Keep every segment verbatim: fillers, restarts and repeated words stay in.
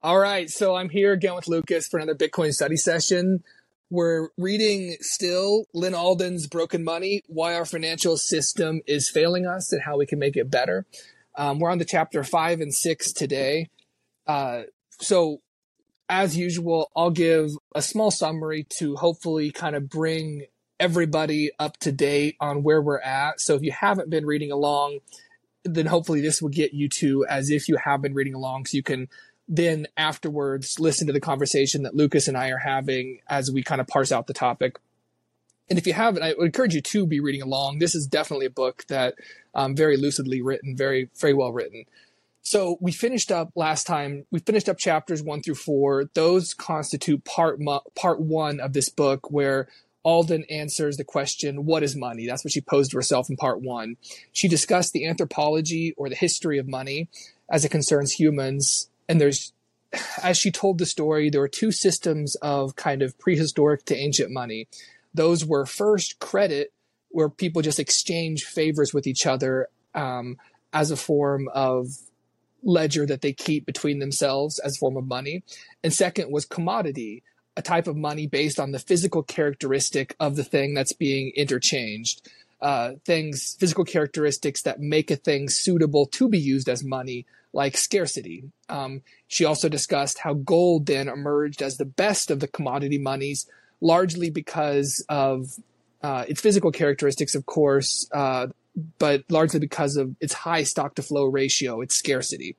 All right, so I'm here again with Lucas for another Bitcoin study session. We're reading still Lyn Alden's Broken Money, Why Our Financial System is Failing Us and How We Can Make It Better. Um, we're on to chapter five and six today. Uh, so as usual, I'll give a small summary to hopefully kind of bring everybody up to date on where we're at. So if you haven't been reading along, then hopefully this will get you to as if you have been reading along, so you can then afterwards listen to the conversation that Lucas and I are having as we kind of parse out the topic. And if you haven't, I would encourage you to be reading along. This is definitely a book that um, very lucidly written, very, very well written. So we finished up last time, we finished up chapters one through four. Those constitute part, mo- part one of this book, where Alden answers the question, what is money? That's what she posed to herself in part one. She discussed the anthropology or the history of money as it concerns humans. And there's, as she told the story, there were two systems of kind of prehistoric to ancient money. Those were first credit, where people just exchange favors with each other um, as a form of ledger that they keep between themselves as a form of money. And second was commodity, a type of money based on the physical characteristic of the thing that's being interchanged. Uh, things, physical characteristics that make a thing suitable to be used as money, like scarcity. Um, she also discussed how gold then emerged as the best of the commodity monies, largely because of uh, its physical characteristics, of course, uh, but largely because of its high stock-to-flow ratio, its scarcity.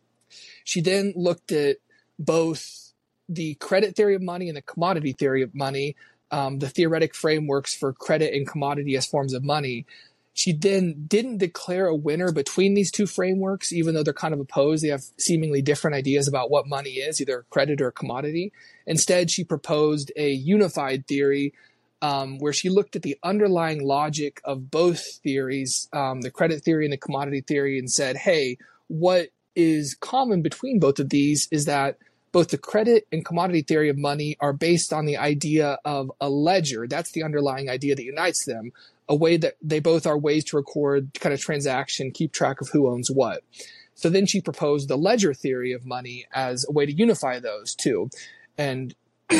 She then looked at both the credit theory of money and the commodity theory of money, um, the theoretic frameworks for credit and commodity as forms of money. She then didn't declare a winner between these two frameworks, even though they're kind of opposed. They have seemingly different ideas about what money is, either credit or commodity. Instead, she proposed a unified theory um, where she looked at the underlying logic of both theories, um, the credit theory and the commodity theory, and said, hey, what is common between both of these is that both the credit and commodity theory of money are based on the idea of a ledger. That's the underlying idea that unites them, a way that they both are ways to record kind of transaction, keep track of who owns what. So then she proposed the ledger theory of money as a way to unify those two. And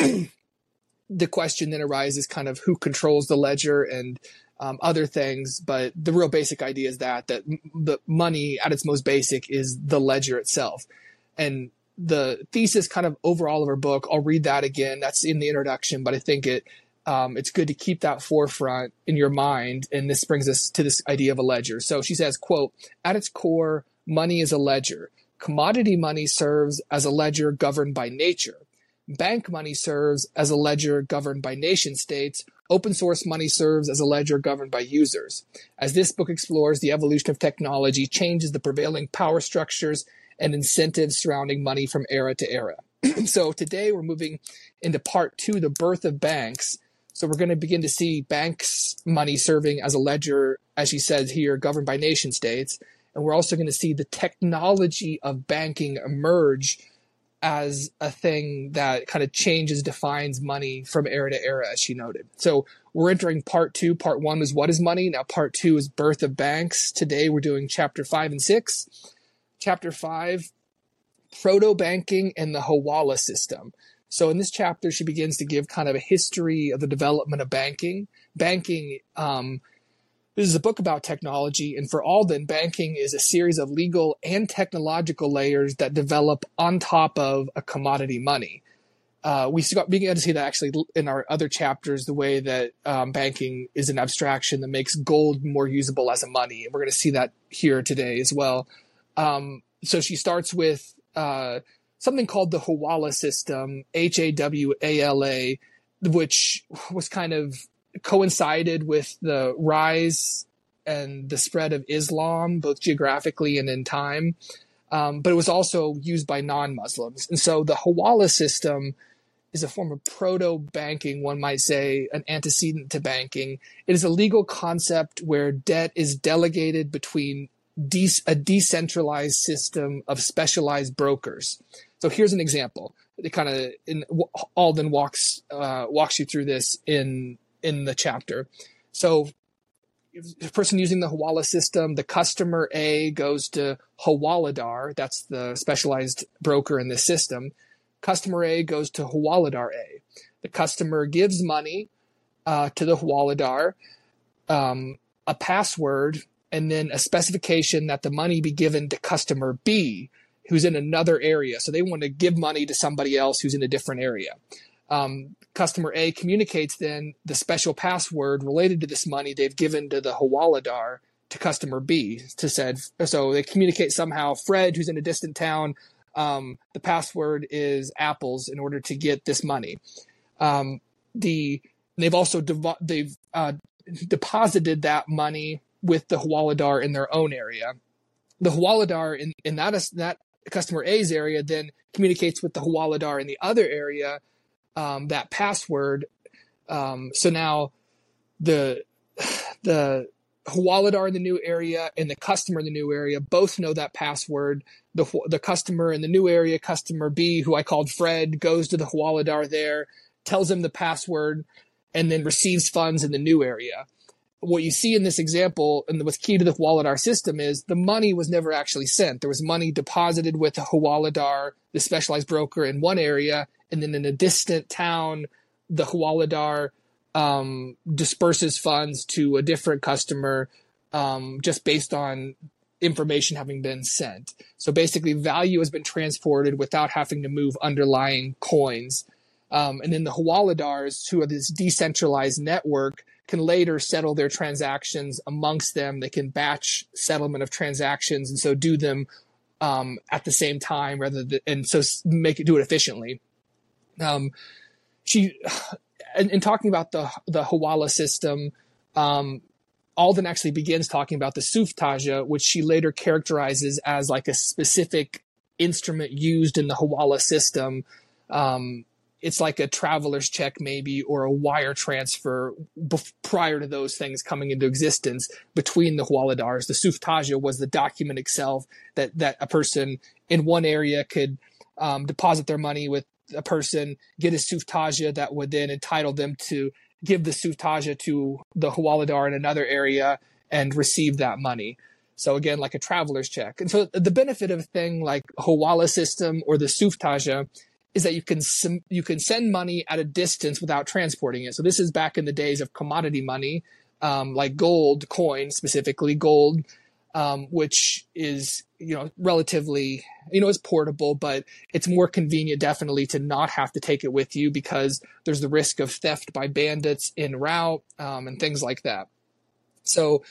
the question then arises kind of who controls the ledger and um, other things. But the real basic idea is that, that the money at its most basic is the ledger itself. And the thesis kind of overall of her book, I'll read that again. That's in the introduction, but I think it um, it's good to keep that forefront in your mind. And this brings us to this idea of a ledger. So she says, quote, at its core, money is a ledger. Commodity money serves as a ledger governed by nature. Bank money serves as a ledger governed by nation states. Open source money serves as a ledger governed by users. As this book explores the evolution of technology, changes the prevailing power structures and incentives surrounding money from era to era. So today we're moving into part two, the birth of banks. So we're going to begin to see banks' money serving as a ledger, as she says here, governed by nation states. And we're also going to see the technology of banking emerge as a thing that kind of changes, defines money from era to era, as she noted. So we're entering part two. Part one was what is money? Now part two is birth of banks. Today we're doing chapter five and six. Chapter five, proto-banking and the Hawala system. So in this chapter, she begins to give kind of a history of the development of banking. Banking, um, this is a book about technology, and for Alden, banking is a series of legal and technological layers that develop on top of a commodity money. Uh, we began to see that actually in our other chapters, the way that um, banking is an abstraction that makes gold more usable as a money. And we're going to see that here today as well. Um, so she starts with uh, something called the Hawala system, H A W A L A, which was kind of coincided with the rise and the spread of Islam, both geographically and in time. Um, but it was also used by non-Muslims. And so the Hawala system is a form of proto-banking, one might say, an antecedent to banking. It is a legal concept where debt is delegated between de- a decentralized system of specialized brokers. So here's an example. It kind of in Alden walks uh, walks you through this in in the chapter. So the person using the Hawala system, the customer A goes to Hawaladar. That's the specialized broker in this system. Customer A goes to Hawaladar A. The customer gives money uh, to the Hawaladar, um, a password, and then a specification that the money be given to customer B, who's in another area. So they want to give money to somebody else who's in a different area. Um, customer A communicates then the special password related to this money they've given to the Hawaladar to customer B. To said, so they communicate somehow. Fred, who's in a distant town, um, the password is apples in order to get this money. Um, the they've also dev- they've uh, deposited that money with the Hawaladar in their own area. The Hawaladar in in that that customer A's area then communicates with the Hawaladar in the other area. Um, that password. Um, so now the the Hawaladar in the new area and the customer in the new area both know that password. The the customer in the new area, customer B, who I called Fred, goes to the Hawaladar there, tells him the password, and then receives funds in the new area. What you see in this example, and what's key to the Hawaladar system, is the money was never actually sent. There was money deposited with the Hawaladar, the specialized broker, in one area, and then in a distant town, the Hawaladar um, disperses funds to a different customer um, just based on information having been sent. So basically, value has been transported without having to move underlying coins. Um, and then the Hawaladars, who are this decentralized network, can later settle their transactions amongst them. They can batch settlement of transactions, and so do them um, at the same time, rather than, and so make it do it efficiently. Um, she, in, in talking about the the Hawala system, um, Alden actually begins talking about the Suftaja, which she later characterizes as like a specific instrument used in the Hawala system. Um, It's like a traveler's check maybe, or a wire transfer bef- prior to those things coming into existence between the Hawaladars. The Suftaja was the document itself that, that a person in one area could um, deposit their money with a person, get a Suftaja that would then entitle them to give the Suftaja to the Hawaladar in another area and receive that money. So again, like a traveler's check. And so the benefit of a thing like Hawala system or the Suftaja is that you can you can send money at a distance without transporting it. So this is back in the days of commodity money, um, like gold coin, specifically gold, um, which is, you know, relatively, you know, it's portable, but it's more convenient definitely to not have to take it with you because there's the risk of theft by bandits en route um, and things like that. So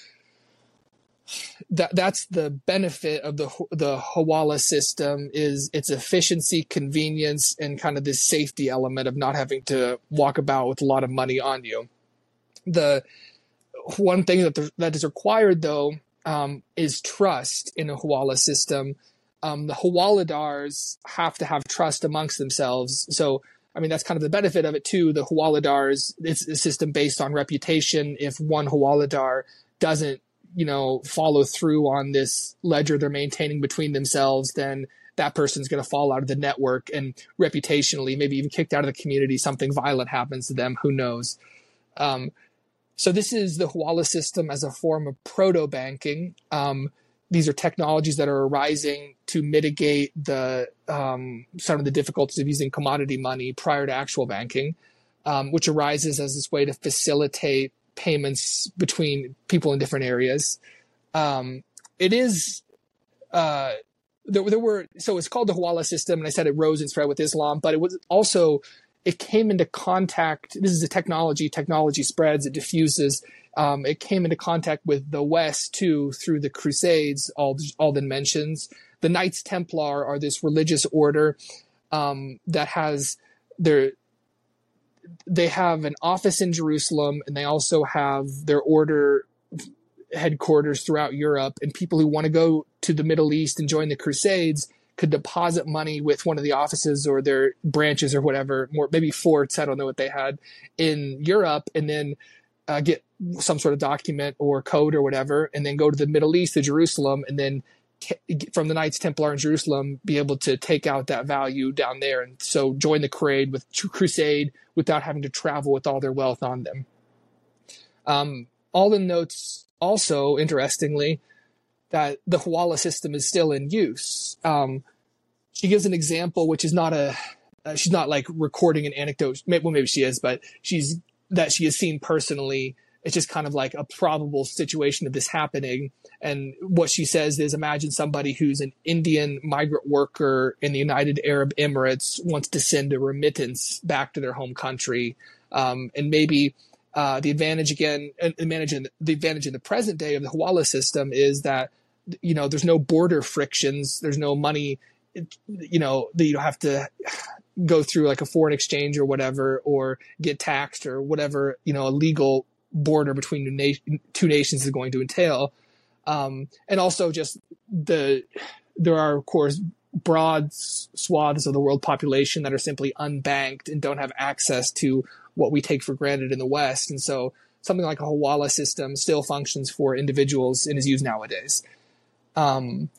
That that's the benefit of the the Hawala system, is its efficiency, convenience, and kind of this safety element of not having to walk about with a lot of money on you. The one thing that the, that is required though um, is trust in a Hawala system. Um, the Hawaladars have to have trust amongst themselves. So I mean that's kind of the benefit of it too. The Hawaladars, it's a system based on reputation. If one Hawaladar doesn't you know, follow through on this ledger they're maintaining between themselves, then that person's going to fall out of the network and reputationally, maybe even kicked out of the community. Something violent happens to them. Who knows? Um, so this is the Hawala system as a form of proto-banking. Um, these are technologies that are arising to mitigate the um, some of the difficulties of using commodity money prior to actual banking, um, which arises as this way to facilitate payments between people in different areas. Um, it is, uh, there, there were, so it's called the Hawala system, and I said it rose and spread with Islam, but it was also, it came into contact, this is a technology, technology spreads, it diffuses, um, it came into contact with the West too, through the Crusades, Alden mentions. The Knights Templar are this religious order um, that has their, they have an office in Jerusalem, and they also have their order headquarters throughout Europe. And people who want to go to the Middle East and join the Crusades could deposit money with one of the offices or their branches or whatever, more maybe forts, I don't know what they had, in Europe, and then uh, get some sort of document or code or whatever, and then go to the Middle East, to Jerusalem, and then T- from the Knights Templar in Jerusalem, be able to take out that value down there, and so join the crusade with crusade without having to travel with all their wealth on them. Um, Alden notes also, interestingly, that the Hawala system is still in use. Um, she gives an example, which is not a, uh, she's not like recording an anecdote. Maybe, well, maybe she is, but she's, that she has seen personally. It's just kind of like a probable situation of this happening. And what she says is, imagine somebody who's an Indian migrant worker in the United Arab Emirates wants to send a remittance back to their home country. Um, and maybe uh, the advantage again, advantage in, the advantage in the present day of the Hawala system is that, you know, there's no border frictions. There's no money, you know, that you don't have to go through like a foreign exchange or whatever, or get taxed or whatever, you know, a legal border between two nations is going to entail. Um, and also just the, there are of course broad swaths of the world population that are simply unbanked and don't have access to what we take for granted in the West. And so something like a Hawala system still functions for individuals and is used nowadays. Um,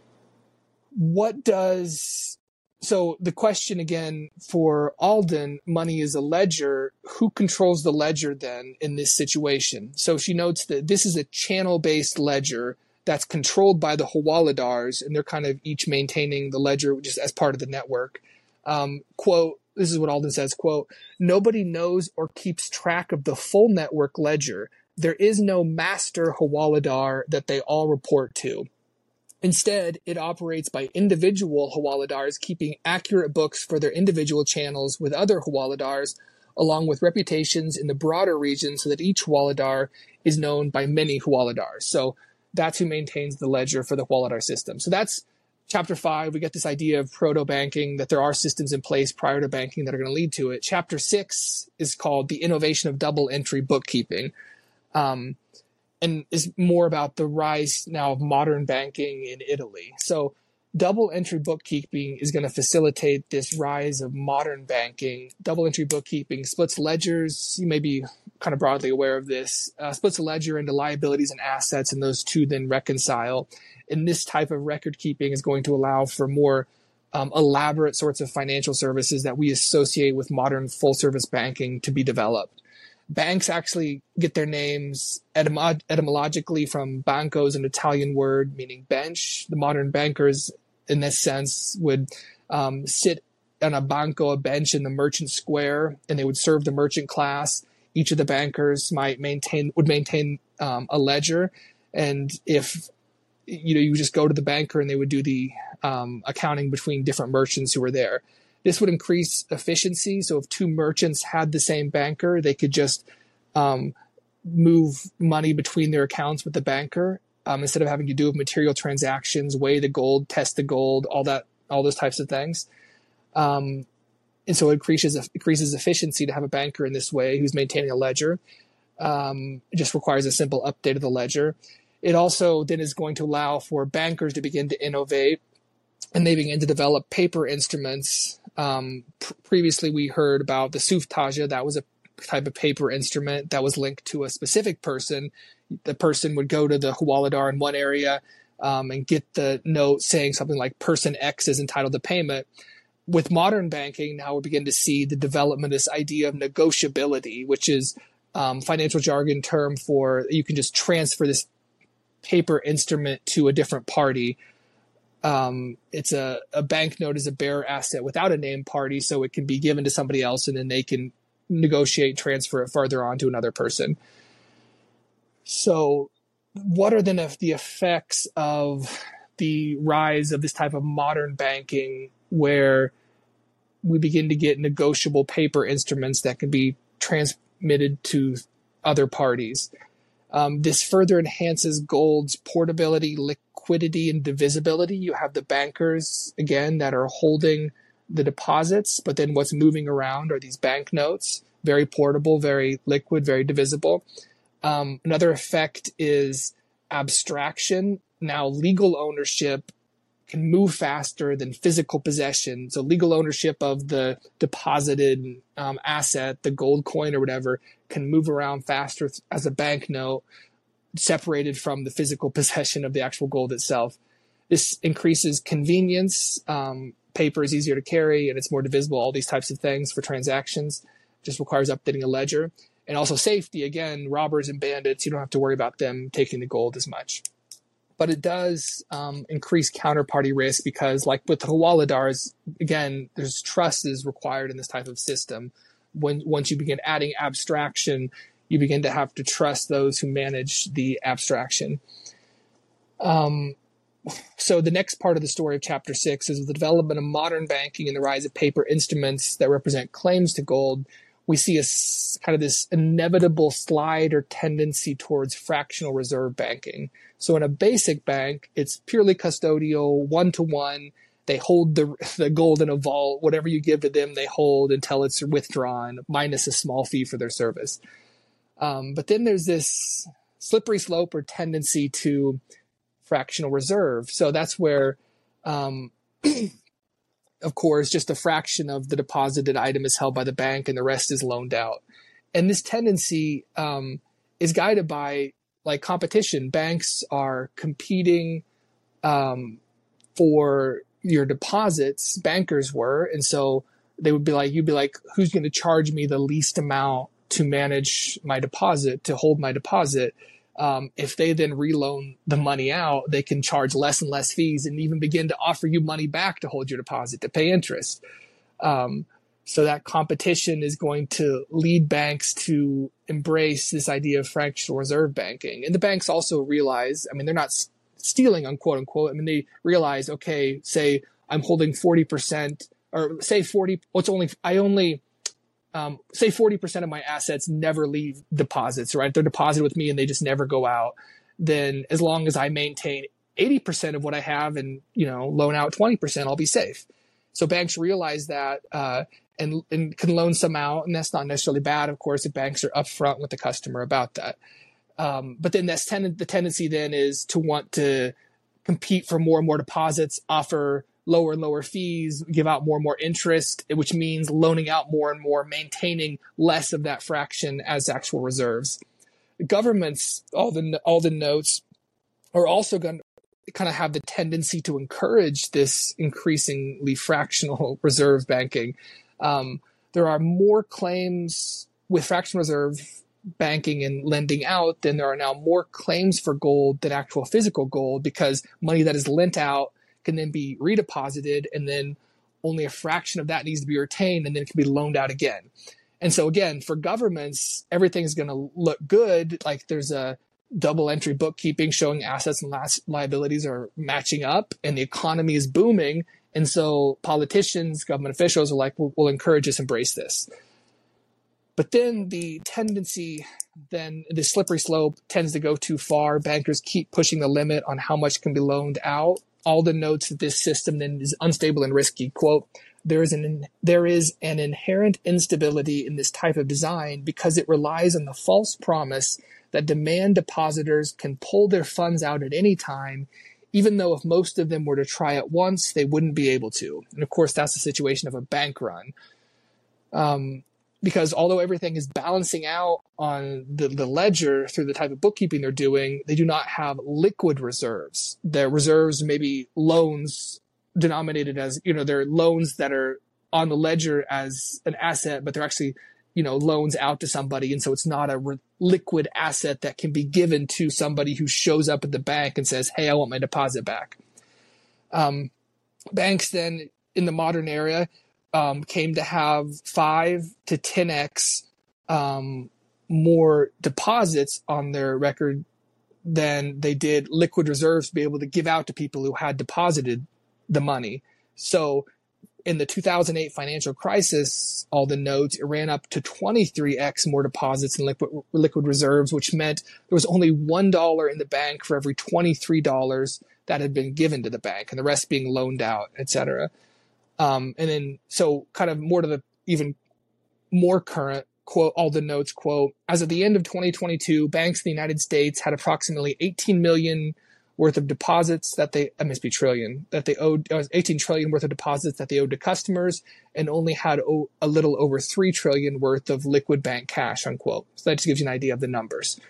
what does, so the question again for Alden, money is a ledger. Who controls the ledger then in this situation? So she notes that this is a channel-based ledger that's controlled by the Hawaladars, and they're kind of each maintaining the ledger just as part of the network. Um, quote, this is what Alden says, quote, nobody knows or keeps track of the full network ledger. There is no master Hawaladar that they all report to. Instead, it operates by individual Hawaladars keeping accurate books for their individual channels with other Hawaladars, along with reputations in the broader region so that each Hawaladar is known by many Hawaladars. So that's who maintains the ledger for the Hawaladar system. So that's chapter five. We get this idea of proto-banking, that there are systems in place prior to banking that are going to lead to it. Chapter six is called the innovation of double entry bookkeeping. Um, and is more about the rise now of modern banking in Italy. So double entry bookkeeping is going to facilitate this rise of modern banking. Double entry bookkeeping splits ledgers. You may be kind of broadly aware of this. Uh, splits a ledger into liabilities and assets, and those two then reconcile. And this type of record keeping is going to allow for more um, elaborate sorts of financial services that we associate with modern full service banking to be developed. Banks actually get their names etym- etymologically from banco is an Italian word meaning bench. The modern bankers, in this sense, would um, sit on a banco, a bench in the merchant square, and they would serve the merchant class. Each of the bankers might maintain would maintain um, a ledger, and if you know, you just go to the banker and they would do the um, accounting between different merchants who were there. This would increase efficiency. So if two merchants had the same banker, they could just um, move money between their accounts with the banker um, instead of having to do material transactions, weigh the gold, test the gold, all that, all those types of things. Um, and so it increases increases efficiency to have a banker in this way who's maintaining a ledger. Um, it just requires a simple update of the ledger. It also then is going to allow for bankers to begin to innovate, and they begin to develop paper instruments. Um, pr- previously, we heard about the suftaja. That was a type of paper instrument that was linked to a specific person. The person would go to the Hawaladar in one area um, and get the note saying something like person X is entitled to payment. With modern banking, now we begin to see the development of this idea of negotiability, which is um, financial jargon term for you can just transfer this paper instrument to a different party. Um, it's a, a banknote is a bearer asset without a named party, so it can be given to somebody else and then they can negotiate, transfer it further on to another person. So what are then the effects of the rise of this type of modern banking where we begin to get negotiable paper instruments that can be transmitted to other parties? Um, this further enhances gold's portability, liquidity, and divisibility. You have the bankers, again, that are holding the deposits, but then what's moving around are these banknotes, very portable, very liquid, very divisible. Um, another effect is abstraction. Now, legal ownership can move faster than physical possession. So legal ownership of the deposited um, asset, the gold coin or whatever, can move around faster as a banknote, separated from the physical possession of the actual gold itself. This increases convenience. Um, paper is easier to carry and it's more divisible, all these types of things for transactions. Just requires updating a ledger. And also safety, again, robbers and bandits, you don't have to worry about them taking the gold as much. But it does um, increase counterparty risk because, like with the Hawaladars, again, there's trust is required in this type of system. When once you begin adding abstraction, you begin to have to trust those who manage the abstraction. Um, so the next part of the story of chapter six is the development of modern banking and the rise of paper instruments that represent claims to gold. We see a kind of this inevitable slide or tendency towards fractional reserve banking. So in a basic bank, it's purely custodial, one-to-one. They hold the, the gold in a vault. Whatever you give to them, they hold until it's withdrawn, minus a small fee for their service. Um, but then there's this slippery slope or tendency to fractional reserve. So that's where, um, of course, just a fraction of the deposited item is held by the bank and the rest is loaned out. And this tendency um, is guided by like competition. Banks are competing um, for your deposits, bankers were. And so they would be like, you'd be like, who's going to charge me the least amount to manage my deposit, to hold my deposit? Um, if they then reloan the money out, they can charge less and less fees and even begin to offer you money back to hold your deposit, to pay interest. Um, so that competition is going to lead banks to embrace this idea of fractional reserve banking. And the banks also realize, I mean, they're not s- stealing, unquote, unquote. I mean, they realize, okay, say I'm holding forty percent or say forty, well, it's only, I only, Um, say forty percent of my assets never leave deposits, right? They're deposited with me and they just never go out. Then as long as I maintain eighty percent of what I have and, you know, loan out twenty percent, I'll be safe. So banks realize that, uh, and, and can loan some out. And that's not necessarily bad, of course, if banks are upfront with the customer about that. Um, but then that's ten- the tendency then is to want to compete for more and more deposits, offer lower and lower fees, give out more and more interest, which means loaning out more and more, maintaining less of that fraction as actual reserves. Governments, all the all the notes, are also going to kind of have the tendency to encourage this increasingly fractional reserve banking. Um, there are more claims with fractional reserve banking and lending out than there are now more claims for gold than actual physical gold, because money that is lent out can then be redeposited, and then only a fraction of that needs to be retained, and then it can be loaned out again. And so again, for governments, everything's going to look good. Like there's a double entry bookkeeping showing assets and liabilities are matching up and the economy is booming. And so politicians, government officials are like, we'll, we'll encourage us, embrace this. But then the tendency, then the slippery slope tends to go too far. Bankers keep pushing the limit on how much can be loaned out. Alden notes that this system then is unstable and risky. Quote, there is an there is an inherent instability in this type of design because it relies on the false promise that demand depositors can pull their funds out at any time, even though if most of them were to try at once, they wouldn't be able to. And of course, that's the situation of a bank run. Um, Because although everything is balancing out on the, the ledger through the type of bookkeeping they're doing, they do not have liquid reserves. Their reserves may be loans denominated as, you know, they're loans that are on the ledger as an asset, but they're actually, you know, loans out to somebody. And so it's not a re- liquid asset that can be given to somebody who shows up at the bank and says, hey, I want my deposit back. Um, banks then in the modern era, Um, came to have five to ten x um, more deposits on their record than they did liquid reserves to be able to give out to people who had deposited the money. So in the two thousand eight financial crisis, all the notes, it ran up to twenty-three x more deposits in liquid, liquid reserves, which meant there was only one dollar in the bank for every twenty-three dollars that had been given to the bank, and the rest being loaned out, et cetera. Um, and then, so kind of more to the even more current quote, all the notes quote, as of the end of twenty twenty-two, banks in the United States had approximately eighteen million worth of deposits that they, I must be trillion, that they owed, uh, eighteen trillion worth of deposits that they owed to customers, and only had o- a little over three trillion worth of liquid bank cash, unquote. So that just gives you an idea of the numbers.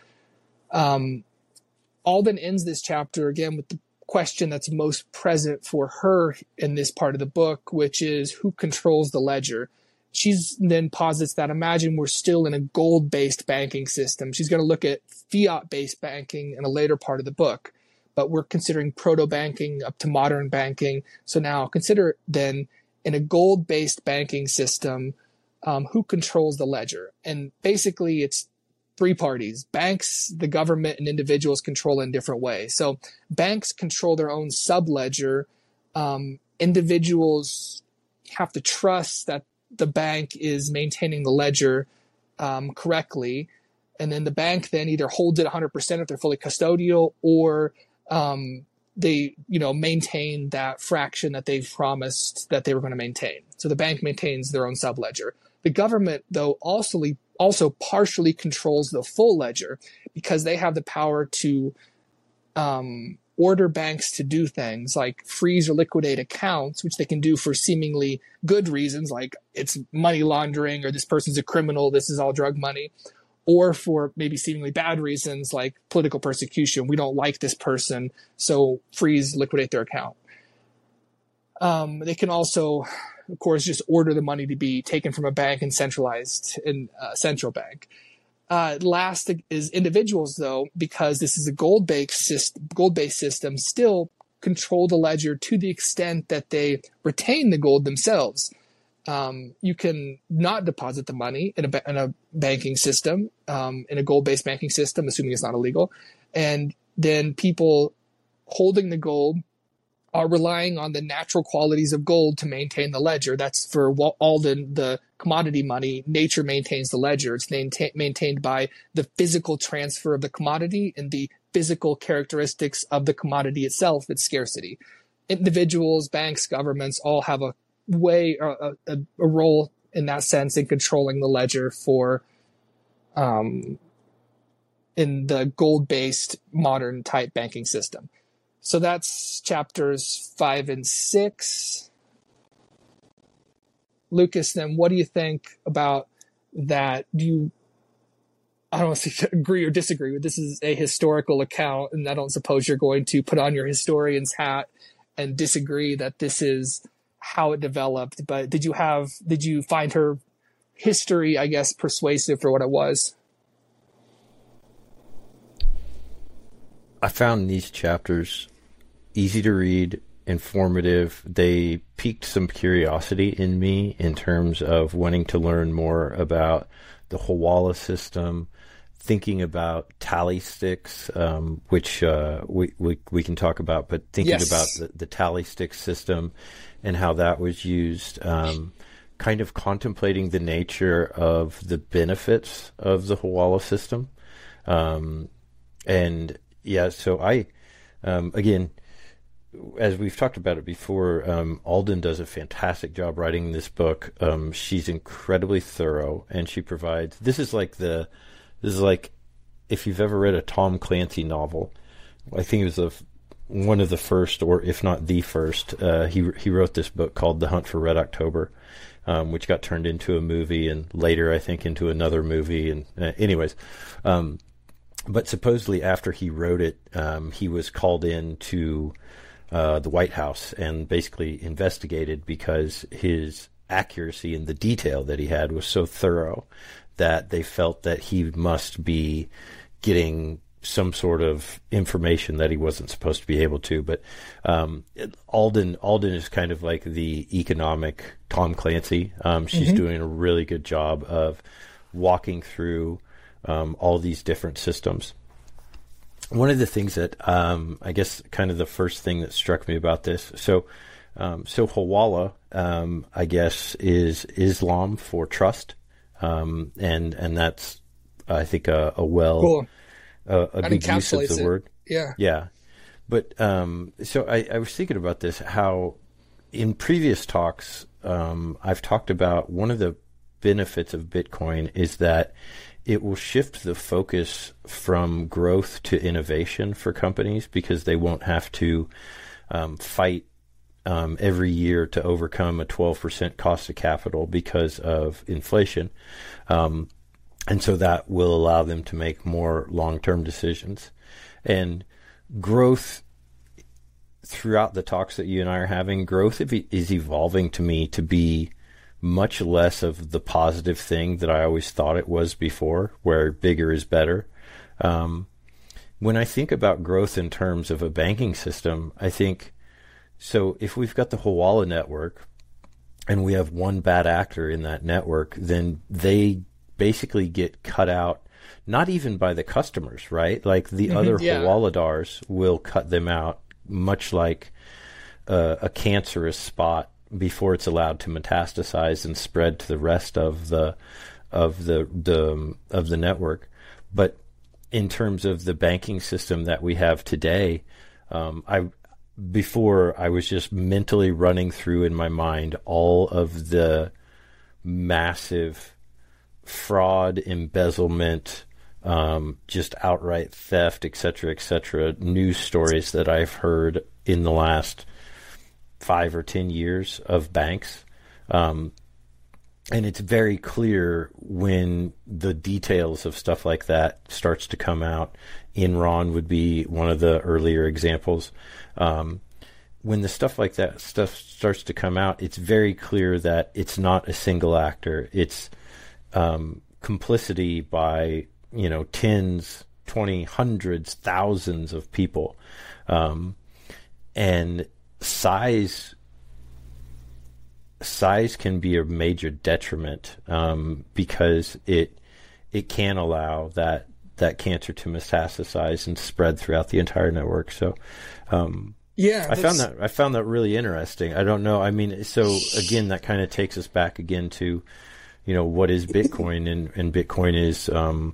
Um, Alden ends this chapter again with the question that's most present for her in this part of the book, which is who controls the ledger. she's then posits that imagine we're still in a gold-based banking system. She's going to look at fiat-based banking in a later part of the book, but we're considering proto-banking up to modern banking. So now consider then in a gold-based banking system, um, who controls the ledger? And basically it's three parties. Banks, the government, and individuals control in different ways. So banks control their own sub-ledger. Um, individuals have to trust that the bank is maintaining the ledger um, correctly. And then the bank then either holds it one hundred percent if they're fully custodial, or um, they, you know, maintain that fraction that they've promised that they were going to maintain. So the bank maintains their own subledger. The government, though, also, also partially controls the full ledger because they have the power to um, order banks to do things like freeze or liquidate accounts, which they can do for seemingly good reasons, like it's money laundering or this person's a criminal, this is all drug money, or for maybe seemingly bad reasons like political persecution. We don't like this person, so freeze, liquidate their account. Um, they can also, of course, just order the money to be taken from a bank and centralized in a central bank. Uh, last is individuals, though, because this is a gold-based system, gold-based system, still control the ledger to the extent that they retain the gold themselves. Um, you can not deposit the money in a, in a banking system, um, in a gold-based banking system, assuming it's not illegal. And then people holding the gold are relying on the natural qualities of gold to maintain the ledger. That's for Alden, the commodity money. Nature maintains the ledger. It's maintain, maintained by the physical transfer of the commodity and the physical characteristics of the commodity itself, its scarcity. Individuals, banks, governments all have a way, a, a, a role in that sense in controlling the ledger for, um, in the gold-based modern type banking system. So that's chapters five and six. Lucas, then what do you think about that? Do you, I don't know if you agree or disagree, but this is a historical account, and I don't suppose you're going to put on your historian's hat and disagree that this is how it developed. But did you have, did you find her history, I guess, persuasive for what it was? I found these chapters easy to read, informative. They piqued some curiosity in me in terms of wanting to learn more about the Hawala system, thinking about tally sticks, um, which uh, we, we we can talk about, but thinking yes. about the, the tally stick system and how that was used, um, kind of contemplating the nature of the benefits of the Hawala system. Um, and yeah, so I, um, again, as we've talked about it before, um, Alden does a fantastic job writing this book. Um, she's incredibly thorough, and she provides, this is like the, this is like, if you've ever read a Tom Clancy novel, I think it was the, one of the first, or if not the first, uh, he, he wrote this book called The Hunt for Red October, um, which got turned into a movie and later, I think, into another movie. And uh, anyways, um, but supposedly after he wrote it, um, he was called in to uh, the White House and basically investigated because his accuracy in the detail that he had was so thorough that they felt that he must be getting some sort of information that he wasn't supposed to be able to. But um, Alden Alden is kind of like the economic Tom Clancy. Um, she's mm-hmm. doing a really good job of walking through Um, all these different systems. One of the things that um, I guess kind of the first thing that struck me about this, so um, so Hawala, um, I guess, is Islam for trust, um, and and that's I think a, a well cool. a, a big use of the it. word. Yeah, yeah. But um, so I, I was thinking about this, how in previous talks um, I've talked about one of the benefits of Bitcoin is that it will shift the focus from growth to innovation for companies because they won't have to um, fight um, every year to overcome a twelve percent cost of capital because of inflation. Um, and so that will allow them to make more long-term decisions. And growth, throughout the talks that you and I are having, growth is evolving to me to be much less of the positive thing that I always thought it was before, where bigger is better. Um, when I think about growth in terms of a banking system, I think, so if we've got the Hawala network and we have one bad actor in that network, then they basically get cut out, not even by the customers, right? Like the mm-hmm, other yeah. Hawaladars will cut them out, much like uh, a cancerous spot before it's allowed to metastasize and spread to the rest of the of the the of the network. But in terms of the banking system that we have today, um, I before I was just mentally running through in my mind all of the massive fraud, embezzlement, um, just outright theft, et cetera, et cetera, news stories that I've heard in the last five or ten years of banks. Um, and it's very clear when the details of stuff like that starts to come out. Enron would be one of the earlier examples. Um, when the stuff like that stuff starts to come out, it's very clear that it's not a single actor. It's um, complicity by, you know, tens, twenty, hundreds, thousands of people. Um, and size size can be a major detriment, um, because it it can allow that that cancer to metastasize and spread throughout the entire network. So, um, yeah, I found that I found that really interesting. I don't know. I mean, so again, that kind of takes us back again to, you know, what is Bitcoin, and, and Bitcoin is um,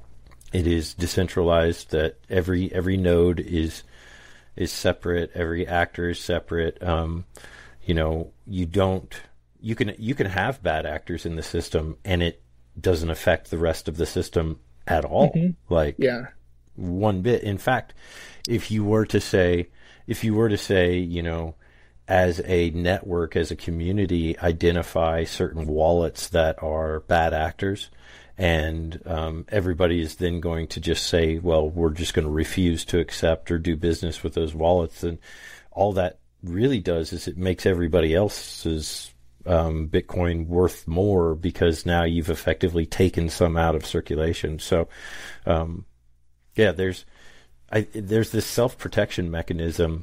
it is decentralized. That every every node is is separate. Every actor is separate. Um, you know, you don't, you can, you can have bad actors in the system and it doesn't affect the rest of the system at all. Mm-hmm. Like yeah. one bit. In fact, if you were to say, if you were to say, you know, as a network, as a community, identify certain wallets that are bad actors, and um, everybody is then going to just say, well, we're just going to refuse to accept or do business with those wallets, and all that really does is it makes everybody else's um, Bitcoin worth more, because now you've effectively taken some out of circulation. So, um, yeah, there's I, there's this self-protection mechanism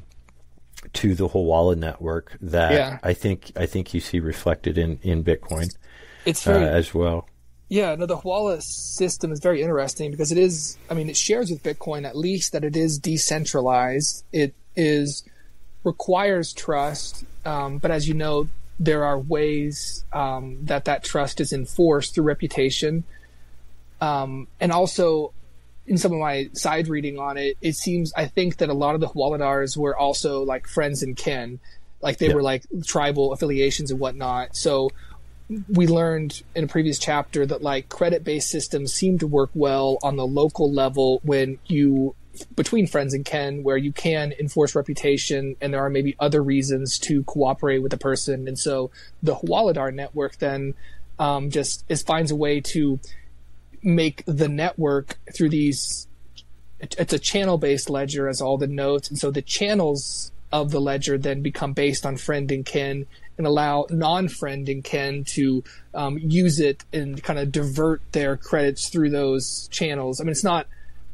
to the Hawala network that yeah. I think I think you see reflected in, in Bitcoin. It's very, uh, as well. Yeah, no, the Hawala system is very interesting because it is, I mean, it shares with Bitcoin at least that it is decentralized. It is requires trust, um, but as you know, there are ways um, that that trust is enforced through reputation. Um, and also, in some of my side reading on it, it seems, I think that a lot of the Hawaladars were also like friends and kin, like they yeah. were like tribal affiliations and whatnot. So we learned in a previous chapter that like credit-based systems seem to work well on the local level when you, between friends and kin, where you can enforce reputation and there are maybe other reasons to cooperate with a person. And so the Hawaladar network then um, just is finds a way to make the network through these, it's a channel-based ledger as all the nodes. And so the channels of the ledger then become based on friend and kin, and allow non-friend and kin to um, use it and kind of divert their credits through those channels. I mean, it's not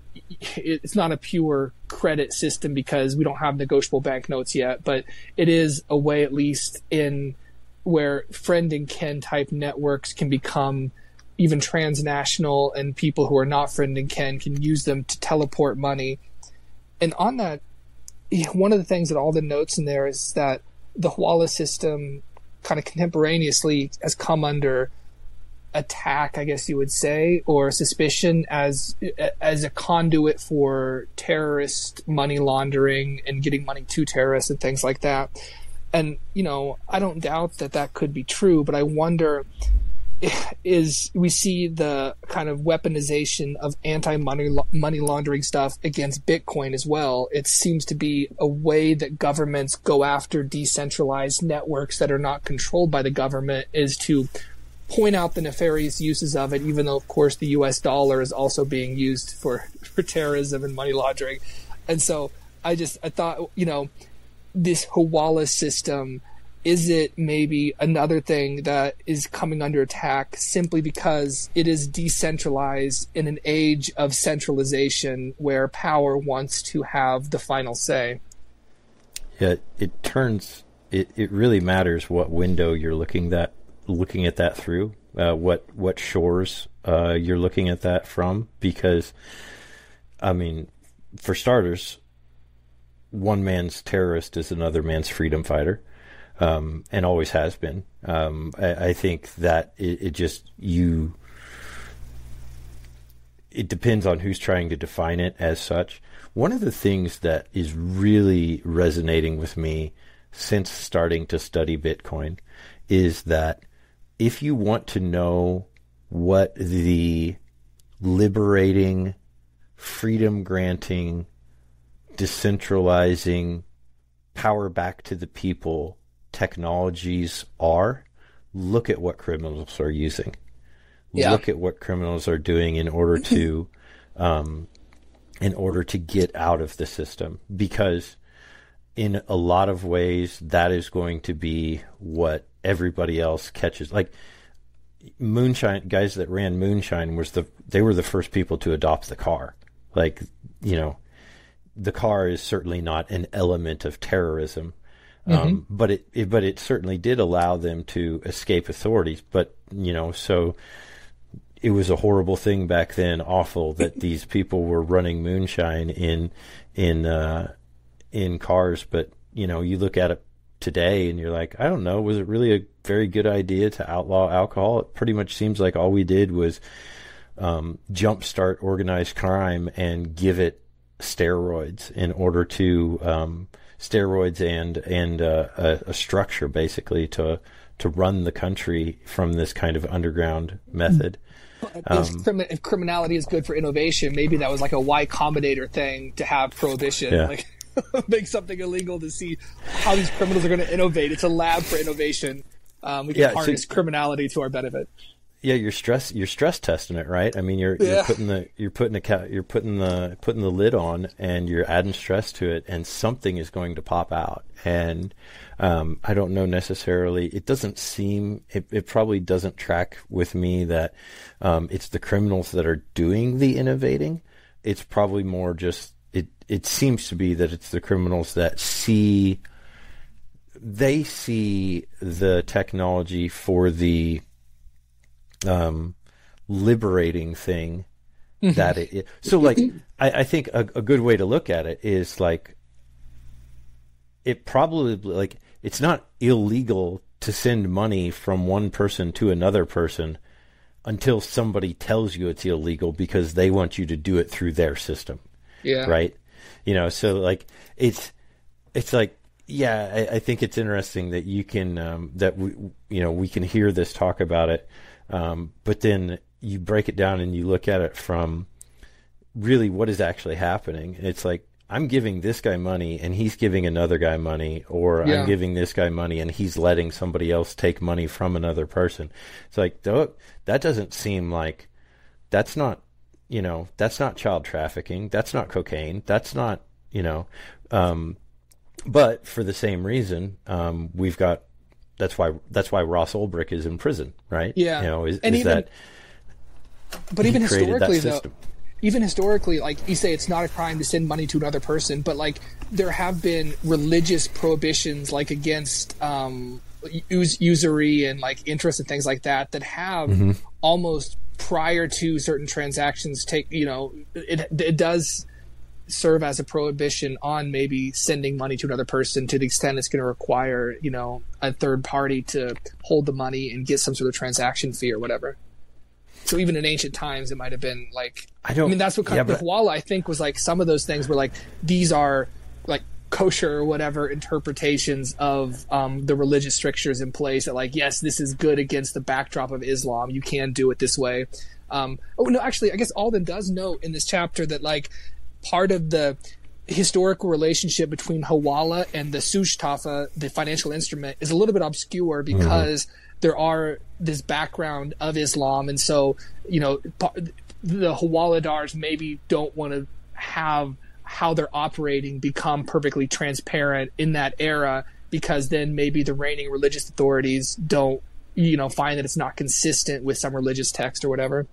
it's not a pure credit system because we don't have negotiable banknotes yet, but it is a way, at least in where friend and kin type networks can become even transnational, and people who are not friend and kin can use them to teleport money. And on that, one of the things that all the notes in there is that the Hawala system kind of contemporaneously has come under attack, I guess you would say, or suspicion as as a conduit for terrorist money laundering and getting money to terrorists and things like that. And, you know, I don't doubt that that could be true, but I wonder, is we see the kind of weaponization of anti-money money laundering stuff against Bitcoin as well. It seems to be a way that governments go after decentralized networks that are not controlled by the government, is to point out the nefarious uses of it, even though, of course, the U S dollar is also being used for, for terrorism and money laundering. And so I just, I thought, you know, this Hawala system is it maybe another thing that is coming under attack simply because it is decentralized in an age of centralization where power wants to have the final say? Yeah, it turns it, it really matters what window you're looking that looking at that through, uh, what what shores uh, you're looking at that from, because I mean, for starters, one man's terrorist is another man's freedom fighter. Um, and always has been. Um, I, I think that it, it just, you, it depends on who's trying to define it as such. One of the things that is really resonating with me since starting to study Bitcoin is that if you want to know what the liberating, freedom-granting, decentralizing, power back to the people technologies are, look at what criminals are using. Yeah. Look at what criminals are doing in order to um, in order to get out of the system, because in a lot of ways that is going to be what everybody else catches. Like Moonshine, guys that ran Moonshine was the they were the first people to adopt the car. Like, you know, the car is certainly not an element of terrorism. Um, mm-hmm. But it, it, but it certainly did allow them to escape authorities. But, you know, so it was a horrible thing back then, awful, that these people were running moonshine in, in, uh, in cars. But, you know, you look at it today and you're like, I don't know, was it really a very good idea to outlaw alcohol? It pretty much seems like all we did was, um, jumpstart organized crime and give it steroids in order to, um, steroids and and uh, a, a structure basically to to run the country from this kind of underground method. Um, if, crim- if criminality is good for innovation, maybe that was like a Y Combinator thing to have prohibition, yeah. like make something illegal to see how these criminals are going to innovate. It's a lab for innovation. Um, we can yeah, harness so, criminality to our benefit. Yeah, you're stress you're stress testing it, right? I mean, you're, yeah. you're putting the you're putting the ca- you're putting the putting the lid on, and you're adding stress to it, and something is going to pop out. And um, I don't know necessarily. It doesn't seem. It, it probably doesn't track with me that um, it's the criminals that are doing the innovating. It's probably more just. It it seems to be that it's the criminals that see. They see the technology for the um, liberating thing mm-hmm. that it, it so like I, I think a, a good way to look at it is like it probably like it's not illegal to send money from one person to another person until somebody tells you it's illegal because they want you to do it through their system. Yeah. Right. You know, so like it's it's like yeah, I, I think it's interesting that you can um, that we you know we can hear this talk about it. Um, but then you break it down and you look at it from really what is actually happening. And it's like, I'm giving this guy money and he's giving another guy money, or yeah. I'm giving this guy money and he's letting somebody else take money from another person. It's like, that doesn't seem like, that's not, you know, that's not child trafficking. That's not cocaine. That's not, you know, um, but for the same reason, um, we've got, That's why that's why Ross Ulbricht is in prison, right? Yeah, you know, is, and is even, that? But even historically, though, even historically, like you say, it's not a crime to send money to another person. But like there have been religious prohibitions, like against um, us- usury and like interest and things like that, that have mm-hmm. almost prior to certain transactions take. You know, it it does serve as a prohibition on maybe sending money to another person to the extent it's going to require, you know, a third party to hold the money and get some sort of transaction fee or whatever. So even in ancient times, it might have been like, I don't, I mean, that's what yeah, with Walla, I think, was like some of those things were like, these are like kosher or whatever interpretations of um, the religious strictures in place that like, yes, this is good against the backdrop of Islam. You can do it this way. Um, oh no, actually, I guess Alden does note in this chapter that like, part of the historical relationship between Hawala and the Sushtafa, the financial instrument, is a little bit obscure because mm-hmm. there are this background of Islam. And so, you know, the Hawaladars maybe don't want to have how they're operating become perfectly transparent in that era. because then maybe the reigning religious authorities don't, you know, find that it's not consistent with some religious text or whatever?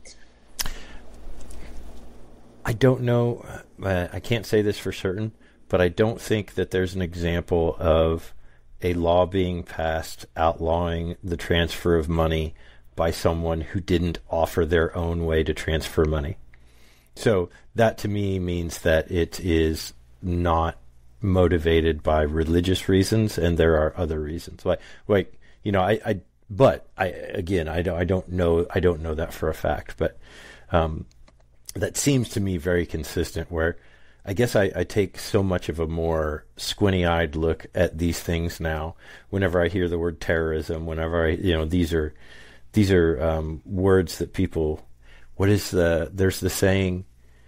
I don't know. Uh, I can't say this for certain, but I don't think that there's an example of a law being passed outlawing the transfer of money by someone who didn't offer their own way to transfer money. So that to me means that it is not motivated by religious reasons, and there are other reasons. Like, like you know, I, I but I again, I don't, I don't know, I don't know that for a fact, but um, that seems to me very consistent. Where I guess I, I take so much of a more squinty-eyed look at these things now. Whenever I hear the word terrorism, whenever I, you know, these are these are um, words that people. What is the? There's the saying.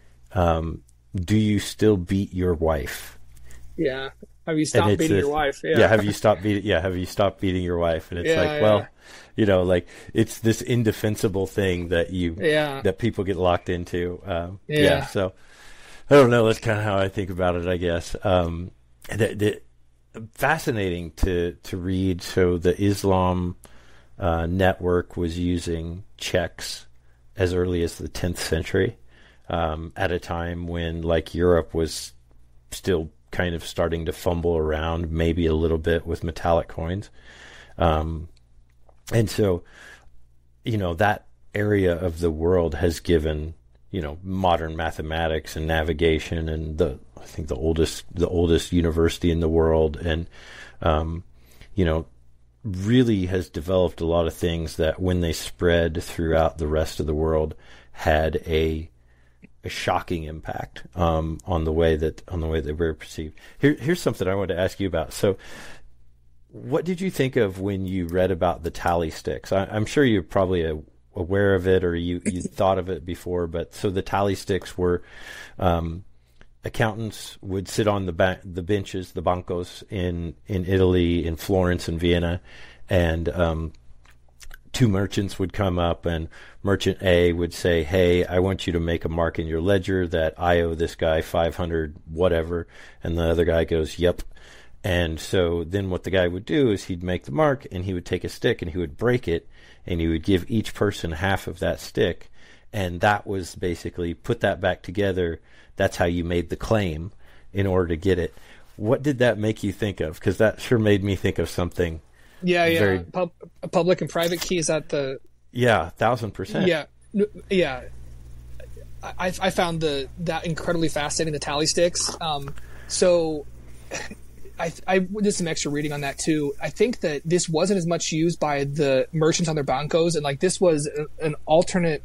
Um, do you still beat your wife? Yeah. Have you stopped beating this, your wife? Yeah. Yeah. Have you stopped beating? Yeah. Have you stopped beating your wife? And it's yeah, like, yeah. well, you know, like it's this indefensible thing that you, yeah. that people get locked into. Um, yeah. yeah. So I don't know. That's kind of how I think about it, I guess. Um, the, the, fascinating to, to read. So the Islam, uh, network was using checks as early as the tenth century. Um, at a time when, like, Europe was still kind of starting to fumble around, maybe a little bit with metallic coins. Um, and so, you know, that area of the world has given, you know, modern mathematics and navigation and the, I think the oldest, the oldest university in the world. And, um, you know, really has developed a lot of things that when they spread throughout the rest of the world had a, a shocking impact um, on the way that on the way that we're perceived. Here, here's something I wanted to ask you about. So, what did you think of when you read about the tally sticks? I, I'm sure you're probably a, aware of it, or you you thought of it before. But so the tally sticks were um, accountants would sit on the ba- the benches, the bancos in in Italy, in Florence and Vienna, and um, two merchants would come up, and merchant A would say, hey, I want you to make a mark in your ledger that I owe this guy five hundred whatever. And the other guy goes, yep. And so then what the guy would do is he'd make the mark, and he would take a stick and he would break it, and he would give each person half of that stick. And that was basically put that back together. That's how you made the claim in order to get it. What did that make you think of? Because that sure made me think of something. Yeah, yeah. Very... Pub- public and private key, is that the... Yeah, thousand percent. Yeah, yeah. I I found the that incredibly fascinating, the tally sticks. Um, so I I did some extra reading on that too. I think that this wasn't as much used by the merchants on their bancos, and like this was a, an alternate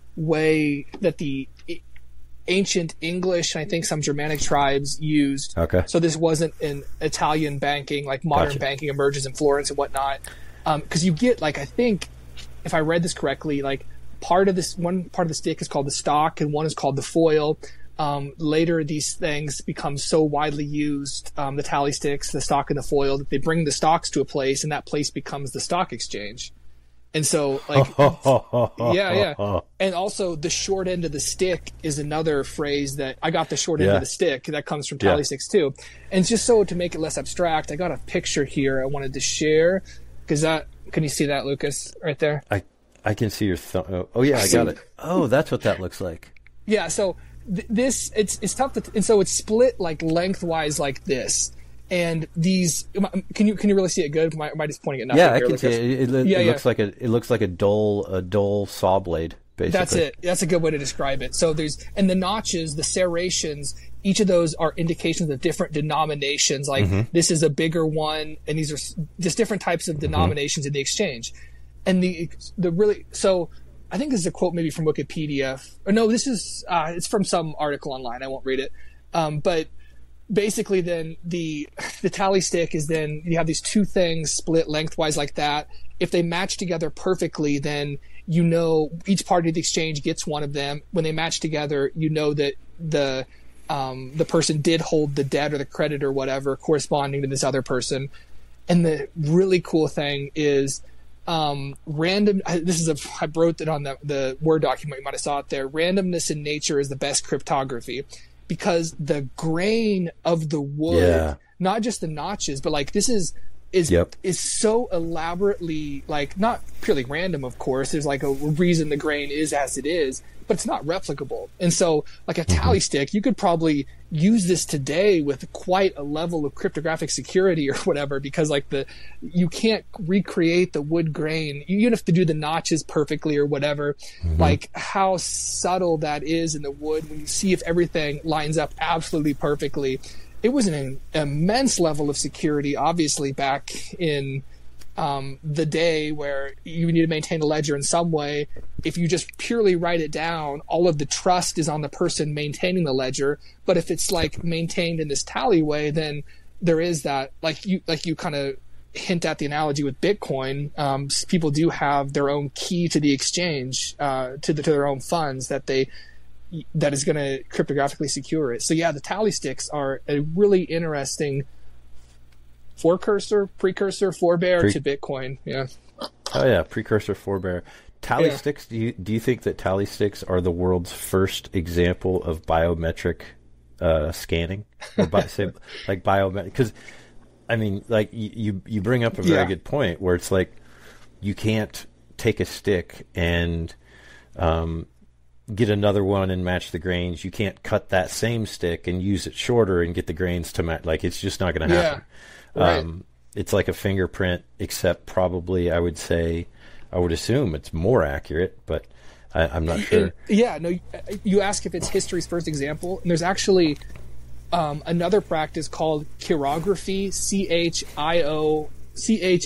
way that the ancient English and I think some Germanic tribes used. Okay. So this wasn't an Italian banking, like modern Gotcha. banking emerges in Florence and whatnot. Because um, you get like I think. If I read this correctly, like part of this, one part of the stick is called the stock and one is called the foil. Um, later, these things become so widely used, um, the tally sticks, the stock and the foil, that they bring the stocks to a place, and that place becomes the stock exchange. And so, like, yeah, yeah. And also, the short end of the stick is another phrase that I got the short end yeah. of the stick. That comes from tally yeah. sticks too. And just so to make it less abstract, I got a picture here I wanted to share because that. Can you see that, Lucas, right there? I I can see your thumb. Oh, oh, yeah, I got it. Oh, that's what that looks like. Yeah, so th- this, it's it's tough to, t- and so it's split like lengthwise like this. And these, can you can you really see it good? Am I, am I just pointing at nothing? Yeah, I here, can Lucas? see it. It, it, yeah, it yeah. looks like a it looks like a dull a dull saw blade. Basically. That's it. That's a good way to describe it. So there's, and the notches, the serrations, each of those are indications of different denominations. Like mm-hmm. this is a bigger one, and these are just different types of denominations mm-hmm. in the exchange. And the the really, so I think this is a quote maybe from Wikipedia. Or no, this is uh, it's from some article online. I won't read it. Um, but basically, then the the tally stick is then you have these two things split lengthwise like that. If they match together perfectly, then you know each party of the exchange gets one of them. When they match together, you know that the um, the person did hold the debt or the credit or whatever corresponding to this other person. And the really cool thing is um, random. This is a I wrote it on the the Word document. You might have saw it there. Randomness in nature is the best cryptography because the grain of the wood, yeah. not just the notches, but like this is is yep. is so elaborately, like, not purely random, of course. There's like a reason the grain is as it is, but it's not replicable. And so, like a tally mm-hmm. stick, you could probably use this today with quite a level of cryptographic security or whatever, because like the you can't recreate the wood grain. You even have to do the notches perfectly or whatever. Mm-hmm. Like how subtle that is in the wood when you see if everything lines up absolutely perfectly. It was an immense level of security, obviously, back in um, the day where you need to maintain a ledger in some way. If you just purely write it down, all of the trust is on the person maintaining the ledger. But if it's like maintained in this tally way, then there is that, like you like you kind of hint at the analogy with Bitcoin. Um, people do have their own key to the exchange, uh, to the to their own funds that they. that is going to cryptographically secure it. So yeah, the tally sticks are a really interesting forecursor, precursor, forebear Pre- to Bitcoin. Yeah. Oh yeah, precursor, forebear. Tally yeah. sticks. Do you do you think that tally sticks are the world's first example of biometric uh, scanning, or bi- say, like biometric? Because I mean, like you you bring up a very yeah. good point where it's like you can't take a stick and um, get another one and match the grains. You can't cut that same stick and use it shorter and get the grains to match. Like, it's just not going to happen. Yeah, right. Um, it's like a fingerprint, except probably I would say, I would assume it's more accurate, but I, I'm not sure. And, yeah, no. You ask if it's history's first example, and there's actually um, another practice called chirography, C H I O C H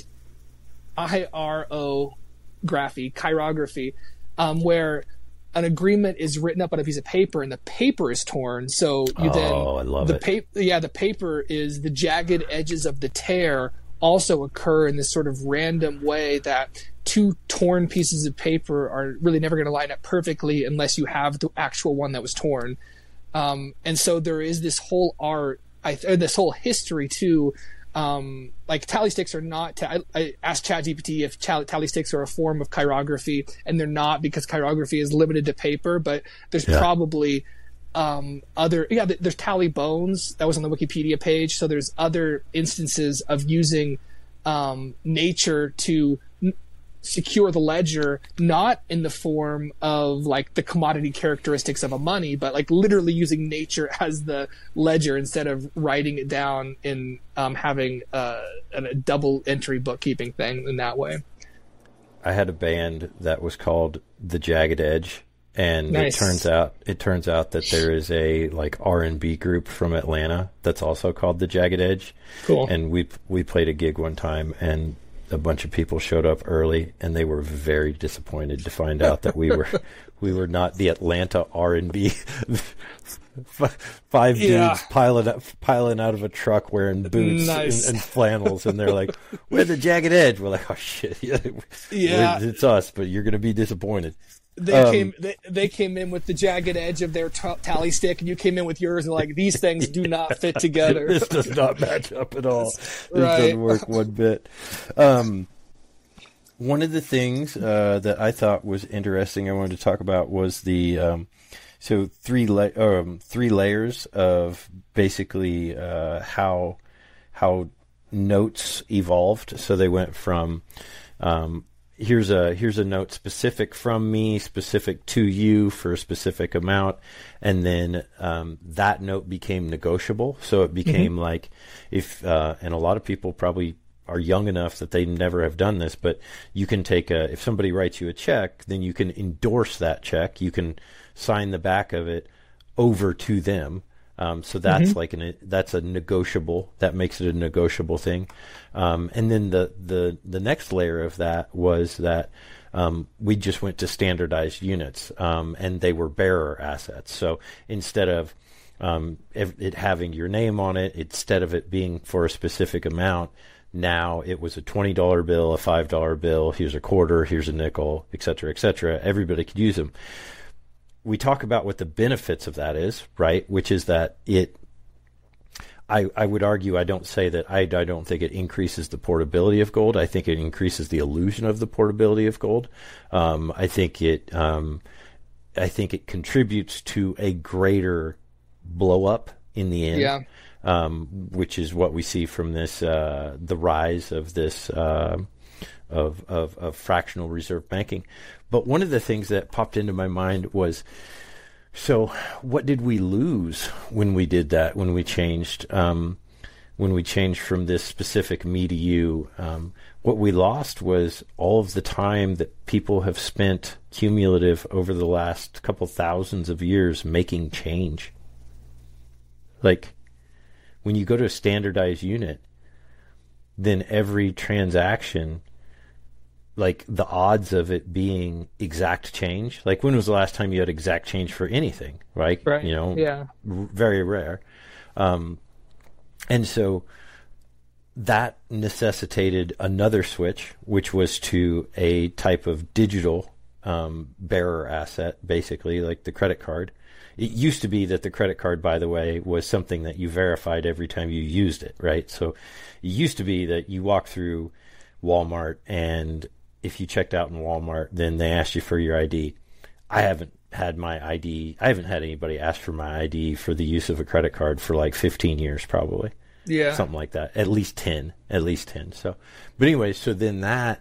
I R O graphy, chirography, um, where an agreement is written up on a piece of paper and the paper is torn. So you oh, then I love the it. paper, yeah, the paper is the jagged edges of the tear also occur in this sort of random way that two torn pieces of paper are really never going to line up perfectly unless you have the actual one that was torn. Um, and so there is this whole art, I, or this whole history too. Um, like tally sticks are not, ta- I, I asked ChatGPT if tally, tally sticks are a form of chirography, and they're not, because chirography is limited to paper, but there's yeah. probably, um, other, yeah, there's tally bones. That was on the Wikipedia page. So there's other instances of using, um, nature to n- secure the ledger, not in the form of like the commodity characteristics of a money, but like literally using nature as the ledger instead of writing it down in um, having uh, a double entry bookkeeping thing in that way. I had a band that was called The Jagged Edge, and nice. it turns out it turns out that there is a like R and B group from Atlanta that's also called The Jagged Edge. Cool. And we we played a gig one time, and a bunch of people showed up early, and they were very disappointed to find out that we were we were not the Atlanta R and B. Five yeah. dudes piling up, piling out of a truck wearing boots nice. and, and flannels, and they're like, "We're the Jagged Edge." We're like, "Oh shit, yeah, yeah. it's us," but you're gonna be disappointed. They um, came. They, they came in with the jagged edge of their t- tally stick, and you came in with yours, and like these things do not fit together. This does not match up at all. This right. doesn't work one bit. Um, one of the things uh, that I thought was interesting, I wanted to talk about, was the um, so three la- um, three layers of basically uh, how how notes evolved. So they went from um, Here's a here's a note specific from me, specific to you for a specific amount, and then um, that note became negotiable. So it became mm-hmm. like if uh, and a lot of people probably are young enough that they never have done this, but you can take a if somebody writes you a check, then you can endorse that check. You can sign the back of it over to them. Um, so that's mm-hmm. like an that's a negotiable. That makes it a negotiable thing. Um, and then the, the the next layer of that was that um, we just went to standardized units, um, and they were bearer assets. So instead of um, it having your name on it, instead of it being for a specific amount, now it was a twenty dollar bill, a five dollar bill. Here's a quarter. Here's a nickel, et cetera, et cetera. Everybody could use them. We talk about what the benefits of that is, right? Which is that it, I, I would argue, I don't say that, I, I don't think it increases the portability of gold. I think it increases the illusion of the portability of gold. Um, I think it, um, I think it contributes to a greater blow up in the end. Yeah. um, which is what we see from this uh, the rise of this uh, of, of of fractional reserve banking. But one of the things that popped into my mind was, so what did we lose when we did that? When we changed um, when we changed from this specific me to you? Um, what we lost was all of the time that people have spent cumulative over the last couple thousands of years making change. Like, when you go to a standardized unit, then every transaction, like the odds of it being exact change, like when was the last time you had exact change for anything, right? Right. You know, yeah. r- very rare. Um, and so that necessitated another switch, which was to a type of digital um, bearer asset, basically, like the credit card. It used to be that the credit card, by the way, was something that you verified every time you used it, right? So it used to be that you walk through Walmart, and if you checked out in Walmart, then they asked you for your I D. I haven't had my I D. I haven't had anybody ask for my I D for the use of a credit card for like fifteen years, probably. Yeah. Something like that. At least ten. At least ten. So, but anyway, so then that,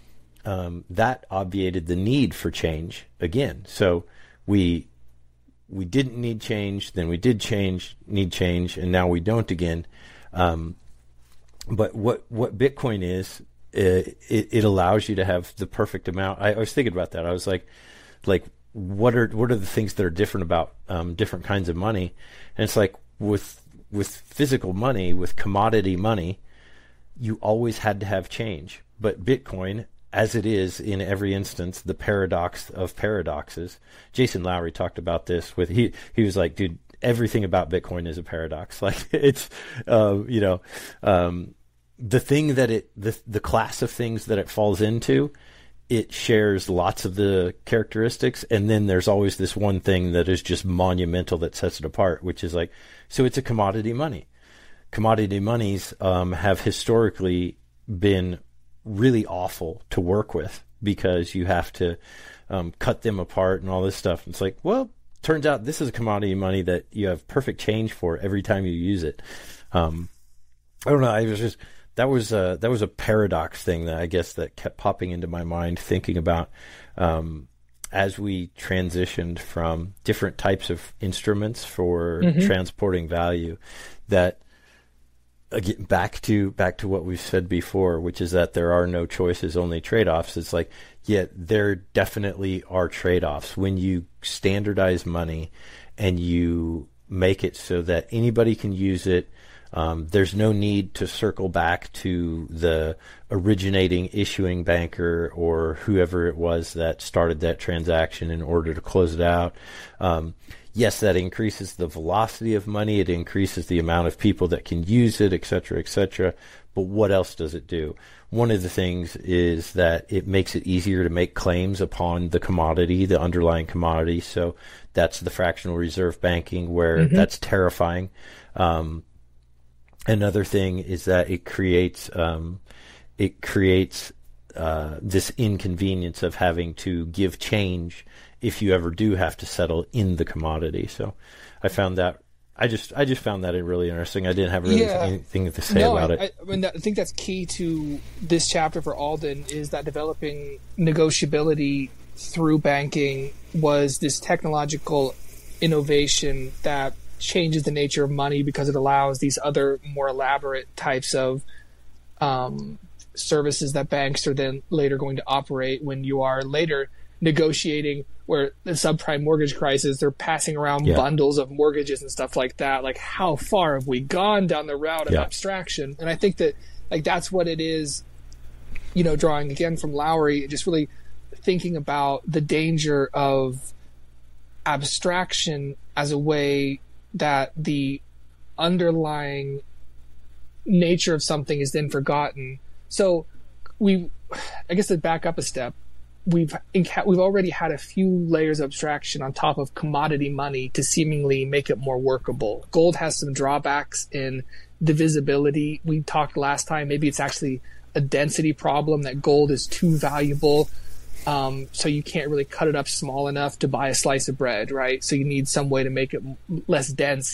um, that obviated the need for change again. So we, we didn't need change, then we did change, need change, and now we don't again. Um, but what, what Bitcoin is, it, it allows you to have the perfect amount. I, I was thinking about that. I was like, like, what are, what are the things that are different about, um, different kinds of money? And it's like with, with physical money, with commodity money, you always had to have change. But Bitcoin, as it is in every instance, the paradox of paradoxes. Jason Lowery talked about this with, he, he was like, dude, everything about Bitcoin is a paradox. Like it's, uh, you know, um, the thing that it, the, the class of things that it falls into, it shares lots of the characteristics. And then there's always this one thing that is just monumental that sets it apart, which is like, so it's a commodity money. Commodity monies um, have historically been really awful to work with because you have to um, cut them apart and all this stuff. It's like, well, turns out this is a commodity money that you have perfect change for every time you use it. Um, I don't know. I was just, that was a, that was a paradox thing that I guess that kept popping into my mind, thinking about um, as we transitioned from different types of instruments for mm-hmm. transporting value, that again, back to back to what we've said before, which is that there are no choices, only trade-offs. It's like, yeah, there definitely are trade-offs when you standardize money and you make it so that anybody can use it. Um, there's no need to circle back to the originating issuing banker or whoever it was that started that transaction in order to close it out. Um, yes, that increases the velocity of money. It increases the amount of people that can use it, et cetera, et cetera. But what else does it do? One of the things is that it makes it easier to make claims upon the commodity, the underlying commodity. So that's the fractional reserve banking where mm-hmm. that's terrifying. Um, Another thing is that it creates um, it creates uh, this inconvenience of having to give change if you ever do have to settle in the commodity. So I found that I just I just found that really interesting. I didn't have really yeah. anything to say no, about I, it. I, I mean, I think that's key to this chapter for Alden, is that developing negotiability through banking was this technological innovation that changes the nature of money because it allows these other more elaborate types of um, services that banks are then later going to operate when you are later negotiating, where the subprime mortgage crisis, they're passing around yeah. bundles of mortgages and stuff like that. Like, how far have we gone down the route of yeah. abstraction? And I think that like that's what it is, you know, drawing again from Lowery, just really thinking about the danger of abstraction as a way that the underlying nature of something is then forgotten. So we, I guess to back up a step, we've we've already had a few layers of abstraction on top of commodity money to seemingly make it more workable. Gold has some drawbacks in divisibility. We talked last time, maybe it's actually a density problem, that gold is too valuable. Um, so you can't really cut it up small enough to buy a slice of bread, right? So you need some way to make it less dense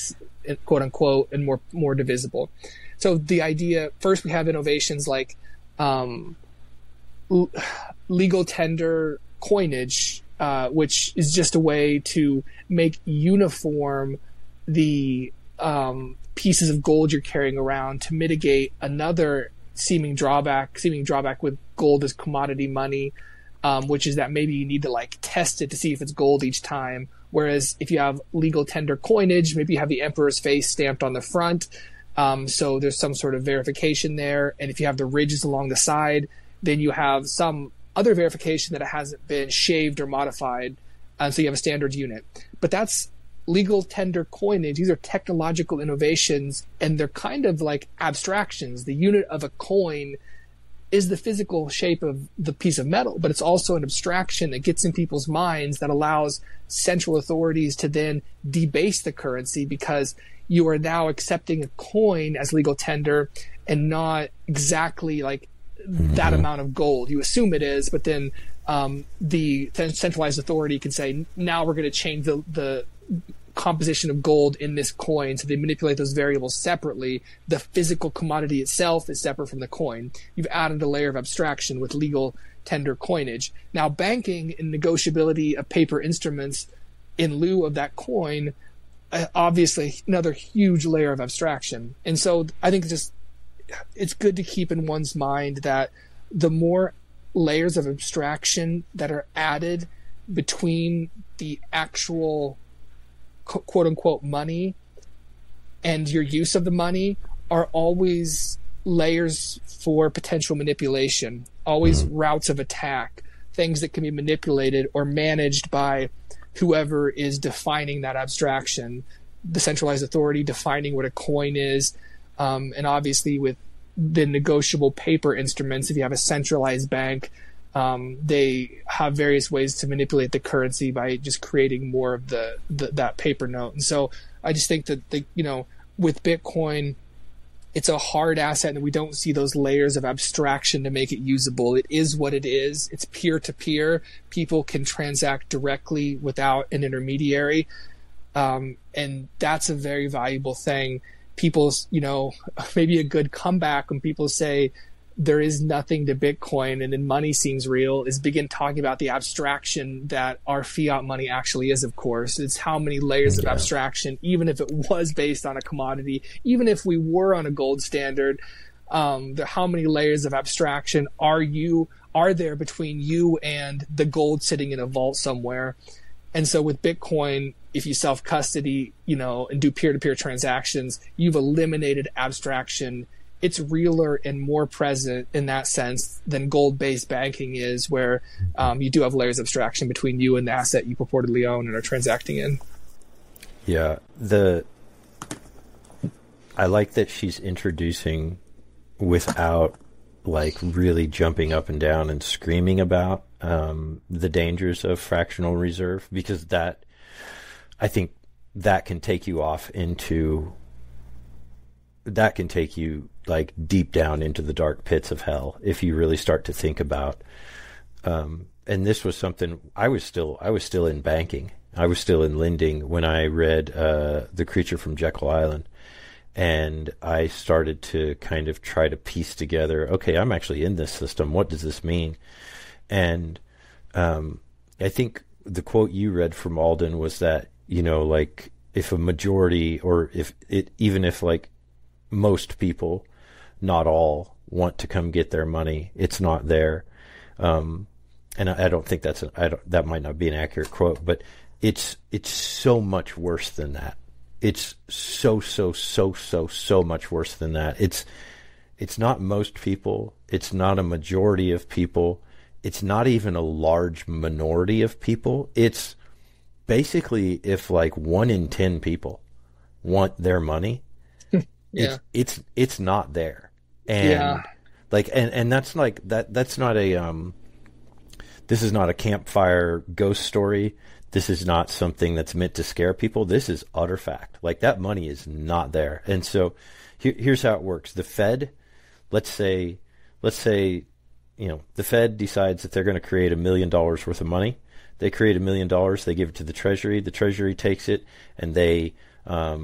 quote unquote, and more more divisible. So the idea, first we have innovations like um, l- legal tender coinage, uh, which is just a way to make uniform the um, pieces of gold you're carrying around to mitigate another seeming drawback, seeming drawback with gold as commodity money, um, which is that maybe you need to like test it to see if it's gold each time. Whereas if you have legal tender coinage, maybe you have the emperor's face stamped on the front. Um, so there's some sort of verification there. And if you have the ridges along the side, then you have some other verification that it hasn't been shaved or modified. And so you have a standard unit. But that's legal tender coinage. These are technological innovations, and they're kind of like abstractions. The unit of a coin is the physical shape of the piece of metal, but it's also an abstraction that gets in people's minds that allows central authorities to then debase the currency, because you are now accepting a coin as legal tender and not exactly like that amount of gold. You assume it is, but then um, the centralized authority can say, now we're going to change the, the composition of gold in this coin. So they manipulate those variables separately. The physical commodity itself is separate from the coin. You've added a layer of abstraction with legal tender coinage. Now, banking and negotiability of paper instruments in lieu of that coin, uh, obviously another huge layer of abstraction. And so I think just it's good to keep in one's mind that the more layers of abstraction that are added between the actual quote unquote money and your use of the money are always layers for potential manipulation, always routes of attack, things that can be manipulated or managed by whoever is defining that abstraction, the centralized authority defining what a coin is. Um, and obviously with the negotiable paper instruments, if you have a centralized bank, Um, they have various ways to manipulate the currency by just creating more of the, the that paper note. And so I just think that the, you know, with Bitcoin, it's a hard asset, and we don't see those layers of abstraction to make it usable. It is what it is. It's peer to peer. People can transact directly without an intermediary, um, and that's a very valuable thing. People's, you know, maybe a good comeback when people say there is nothing to Bitcoin and then money seems real is begin talking about the abstraction that our fiat money actually is, of course. It's how many layers yeah. of abstraction, even if it was based on a commodity, even if we were on a gold standard, um, the, how many layers of abstraction are you, are there between you and the gold sitting in a vault somewhere? And so with Bitcoin, if you self-custody, you know, and do peer-to-peer transactions, you've eliminated abstraction. It's realer and more present in that sense than gold-based banking is, where um, you do have layers of abstraction between you and the asset you purportedly own and are transacting in. Yeah, the I like that she's introducing without like really jumping up and down and screaming about um, the dangers of fractional reserve, because that I think that can take you off into that can take you like deep down into the dark pits of hell if you really start to think about. Um, and this was something I was still, I was still in banking. I was still in lending when I read, uh, The Creature from Jekyll Island. And I started to kind of try to piece together, okay, I'm actually in this system. What does this mean? And, um, I think the quote you read from Alden was that, you know, like if a majority, or if it, even if like most people, not all, want to come get their money, it's not there. Um, and I, I don't think that's, a, I don't, that might not be an accurate quote, but it's, it's so much worse than that. It's so, so, so, so, so much worse than that. It's, it's not most people. It's not a majority of people. It's not even a large minority of people. It's basically if like one in ten people want their money, yeah. it's, it's, it's not there. And yeah. like, and, and that's like, that, that's not a, um, this is not a campfire ghost story. This is not something that's meant to scare people. This is utter fact. Like that money is not there. And so here, here's how it works. The Fed, let's say, let's say, you know, the Fed decides that they're going to create a million dollars worth of money. They create a million dollars. They give it to the Treasury. The Treasury takes it and they, um,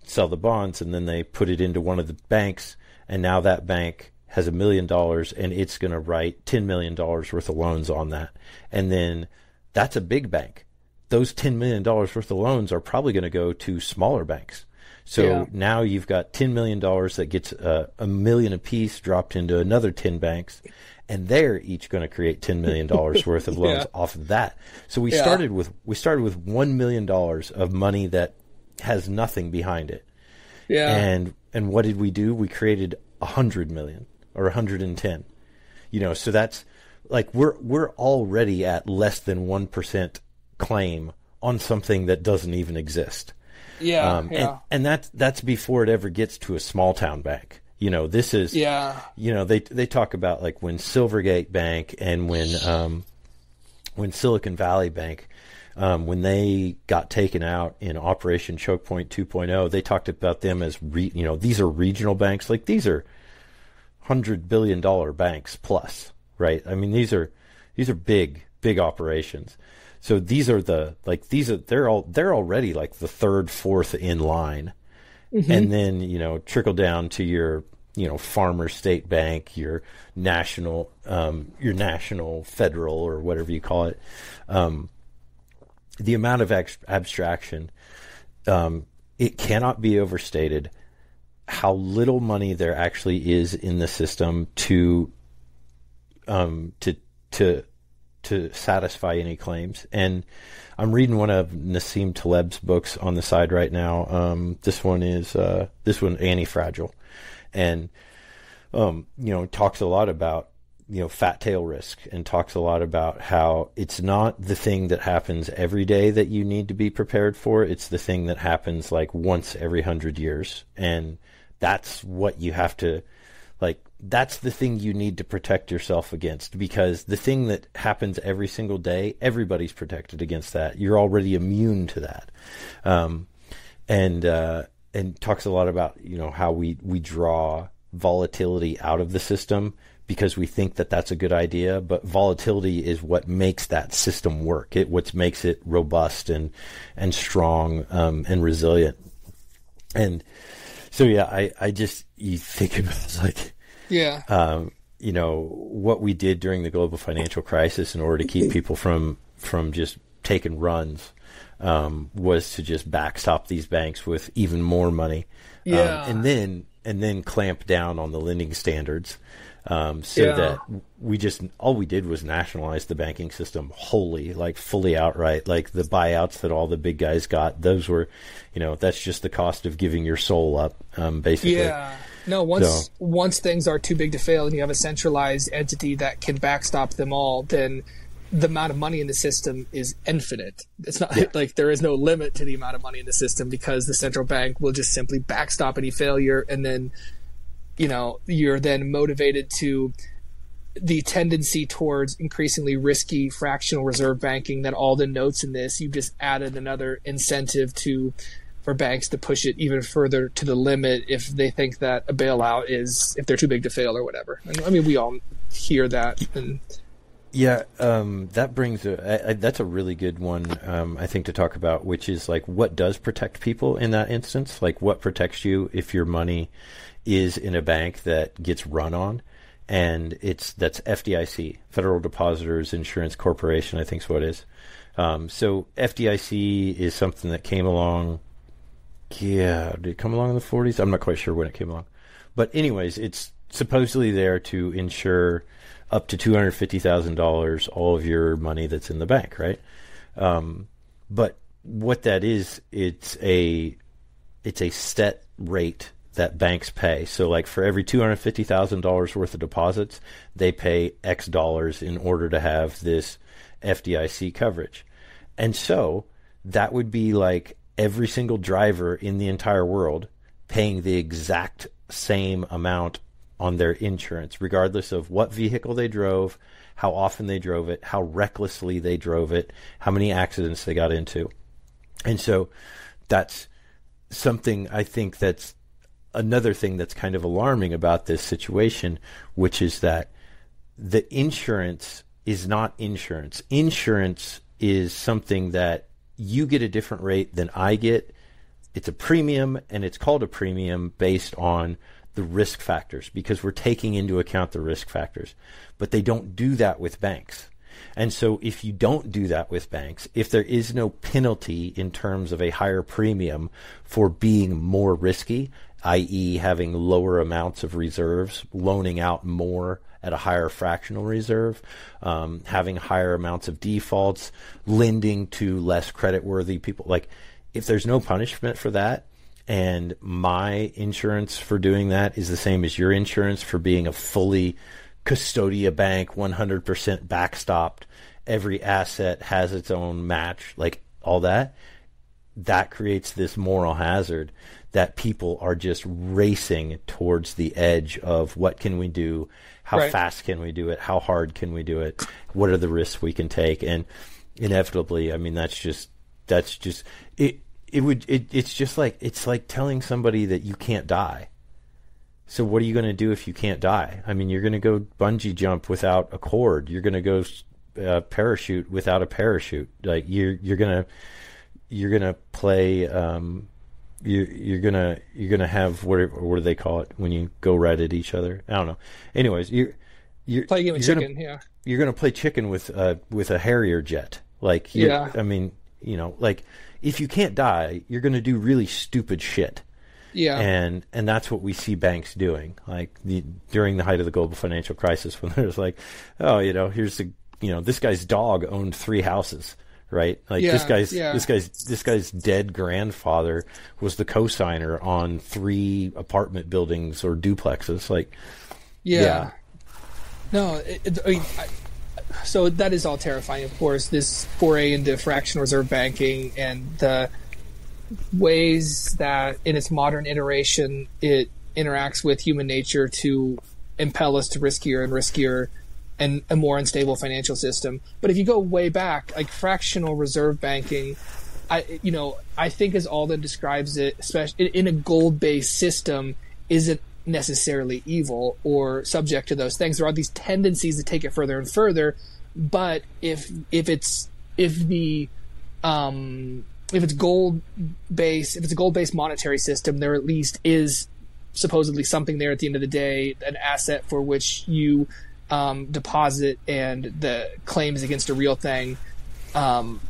sell the bonds, and then they put it into one of the banks, and now that bank has a million dollars and it's going to write ten million dollars worth of loans on that. And then that's a big bank. Those ten million dollars worth of loans are probably going to go to smaller banks. So yeah. now you've got ten million dollars that gets uh, a million apiece dropped into another ten banks, and they're each going to create ten million dollars worth of loans yeah. off of that. So we yeah. started with we started with one million dollars of money that has nothing behind it. Yeah. And and what did we do? We created a hundred million or a hundred and ten. You know, so that's like we're we're already at less than one percent claim on something that doesn't even exist. Yeah, um, yeah. And, and that's that's before it ever gets to a small town bank. You know, this is yeah. You know, they they talk about like when Silvergate Bank and when um, when Silicon Valley Bank, um, when they got taken out in Operation Choke Point two point oh, they talked about them as re, you know these are regional banks. Like these are hundred billion dollar banks plus, right? I mean these are these are big big operations. So these are the like these are they're all they're already like the third fourth in line. Mm-hmm. And then, you know, trickle down to your, you know, Farmer State Bank, your national, um, your national federal or whatever you call it. Um, the amount of ex- abstraction, um, it cannot be overstated how little money there actually is in the system to, um, to, to, to satisfy any claims. And I'm reading one of Nassim Taleb's books on the side right now. Um, this one is uh, this one Anti-Fragile, and um, you know talks a lot about you know fat tail risk, and talks a lot about how it's not the thing that happens every day that you need to be prepared for. It's the thing that happens like once every hundred years, and that's what you have to like. That's the thing you need to protect yourself against, because the thing that happens every single day, everybody's protected against that. You're already immune to that. Um, and, uh, and talks a lot about, you know, how we, we draw volatility out of the system because we think that that's a good idea, but volatility is what makes that system work. It, what makes it robust and, and strong, um, and resilient. And so, yeah, I, I just, you think about like, Yeah. Um, you know, what we did during the global financial crisis in order to keep people from, from just taking runs, um, was to just backstop these banks with even more money. Yeah. Um, and then, and then clamp down on the lending standards. Um, so yeah. that we just, all we did was nationalize the banking system wholly, like fully outright, like the buyouts that all the big guys got. Those were, you know, that's just the cost of giving your soul up, um, basically. Yeah. No, once so, once things are too big to fail and you have a centralized entity that can backstop them all, then the amount of money in the system is infinite. It's not yeah. like there is no limit to the amount of money in the system because the central bank will just simply backstop any failure, and then, you know, you're then motivated to the tendency towards increasingly risky fractional reserve banking that Alden notes in this. You've just added another incentive to for banks to push it even further to the limit if they think that a bailout is, if they're too big to fail or whatever. And, I mean, we all hear that. And yeah, um, that brings a, I, I, that's a really good one, um, I think, to talk about, which is like what does protect people in that instance? Like what protects you if your money is in a bank that gets run on, and it's that's F D I C, Federal Depositors Insurance Corporation, I think is what it is. Um, so F D I C is something that came along. Yeah, did it come along in the forties? I'm not quite sure when it came along. But anyways, it's supposedly there to insure up to two hundred fifty thousand dollars all of your money that's in the bank, right? Um, but what that is, it's a it's a set rate that banks pay. So like for every two hundred fifty thousand dollars worth of deposits, they pay X dollars in order to have this F D I C coverage. And so that would be like every single driver in the entire world paying the exact same amount on their insurance, regardless of what vehicle they drove, how often they drove it, how recklessly they drove it, how many accidents they got into. And so that's something I think that's another thing that's kind of alarming about this situation, which is that the insurance is not insurance. Insurance is something that you get a different rate than I get it's a premium, and it's called a premium based on the risk factors because we're taking into account the risk factors. But they don't do that with banks. And so if you don't do that with banks, if there is no penalty in terms of a higher premium for being more risky, that is having lower amounts of reserves, loaning out more at a higher fractional reserve, um, having higher amounts of defaults, lending to less creditworthy people. Like, if there's no punishment for that, and my insurance for doing that is the same as your insurance for being a fully Custodia bank, one hundred percent backstopped, every asset has its own match, like all that, that creates this moral hazard that people are just racing towards the edge of what can we do, how right. fast can we do it, how hard can we do it, what are the risks we can take, and inevitably, I mean, that's just that's just it. It would it, it's just like it's like telling somebody that you can't die. So what are you going to do if you can't die? I mean, you're going to go bungee jump without a cord. You're going to go uh, parachute without a parachute. Like you're you're gonna you're gonna play. Um, you you're gonna you're gonna have what what do they call it when you go right at each other? I don't know. Anyways, you're you're play a game of you're chicken. Gonna, yeah, you're gonna play chicken with uh with a Harrier jet. Like yeah, I mean, you know, like if you can't die, you're gonna do really stupid shit. Yeah, and and that's what we see banks doing. Like the, during the height of the global financial crisis, when there's like, oh, you know, here's the, you know, this guy's dog owned three houses, right? Like yeah, this guy's yeah. this guy's this guy's dead grandfather was the co-signer on three apartment buildings or duplexes. Like, yeah, yeah. no, it, it, I mean, I, so that is all terrifying. Of course, this foray into fractional reserve banking and the ways that in its modern iteration it interacts with human nature to impel us to riskier and riskier and a more unstable financial system. But if you go way back, like fractional reserve banking, I you know I think as Alden describes it, especially in a gold-based system, isn't necessarily evil or subject to those things. There are these tendencies to take it further and further, but if if it's if the um if it's gold based, if it's a gold based monetary system, there at least is supposedly something there at the end of the day, an asset for which you um, deposit and the claims against a real thing. Um,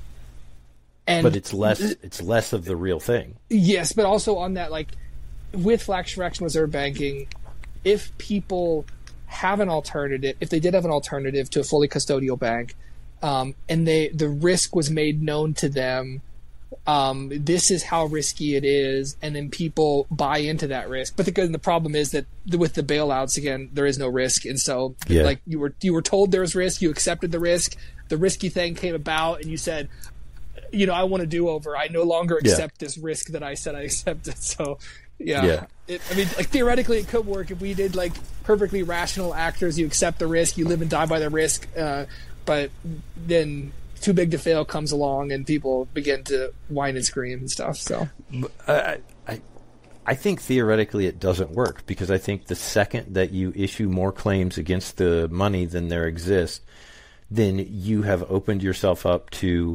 and but it's less, it's less of the real thing. Yes. But also on that, like with fractional reserve banking, if people have an alternative, if they did have an alternative to a fully custodial bank, um, and they, the risk was made known to them, Um, this is how risky it is, and then people buy into that risk. But the, the problem is that with the bailouts, again, there is no risk, and so yeah. like you were you were told there was risk, you accepted the risk, the risky thing came about, and you said, you know, I want a do-over. I no longer accept yeah. this risk that I said I accepted. So, yeah, yeah. It, I mean, like theoretically, it could work if we did like perfectly rational actors. You accept the risk, you live and die by the risk, uh, but then too big to fail comes along and people begin to whine and scream and stuff. So I, I, I think theoretically it doesn't work because I think the second that you issue more claims against the money than there exists, then you have opened yourself up to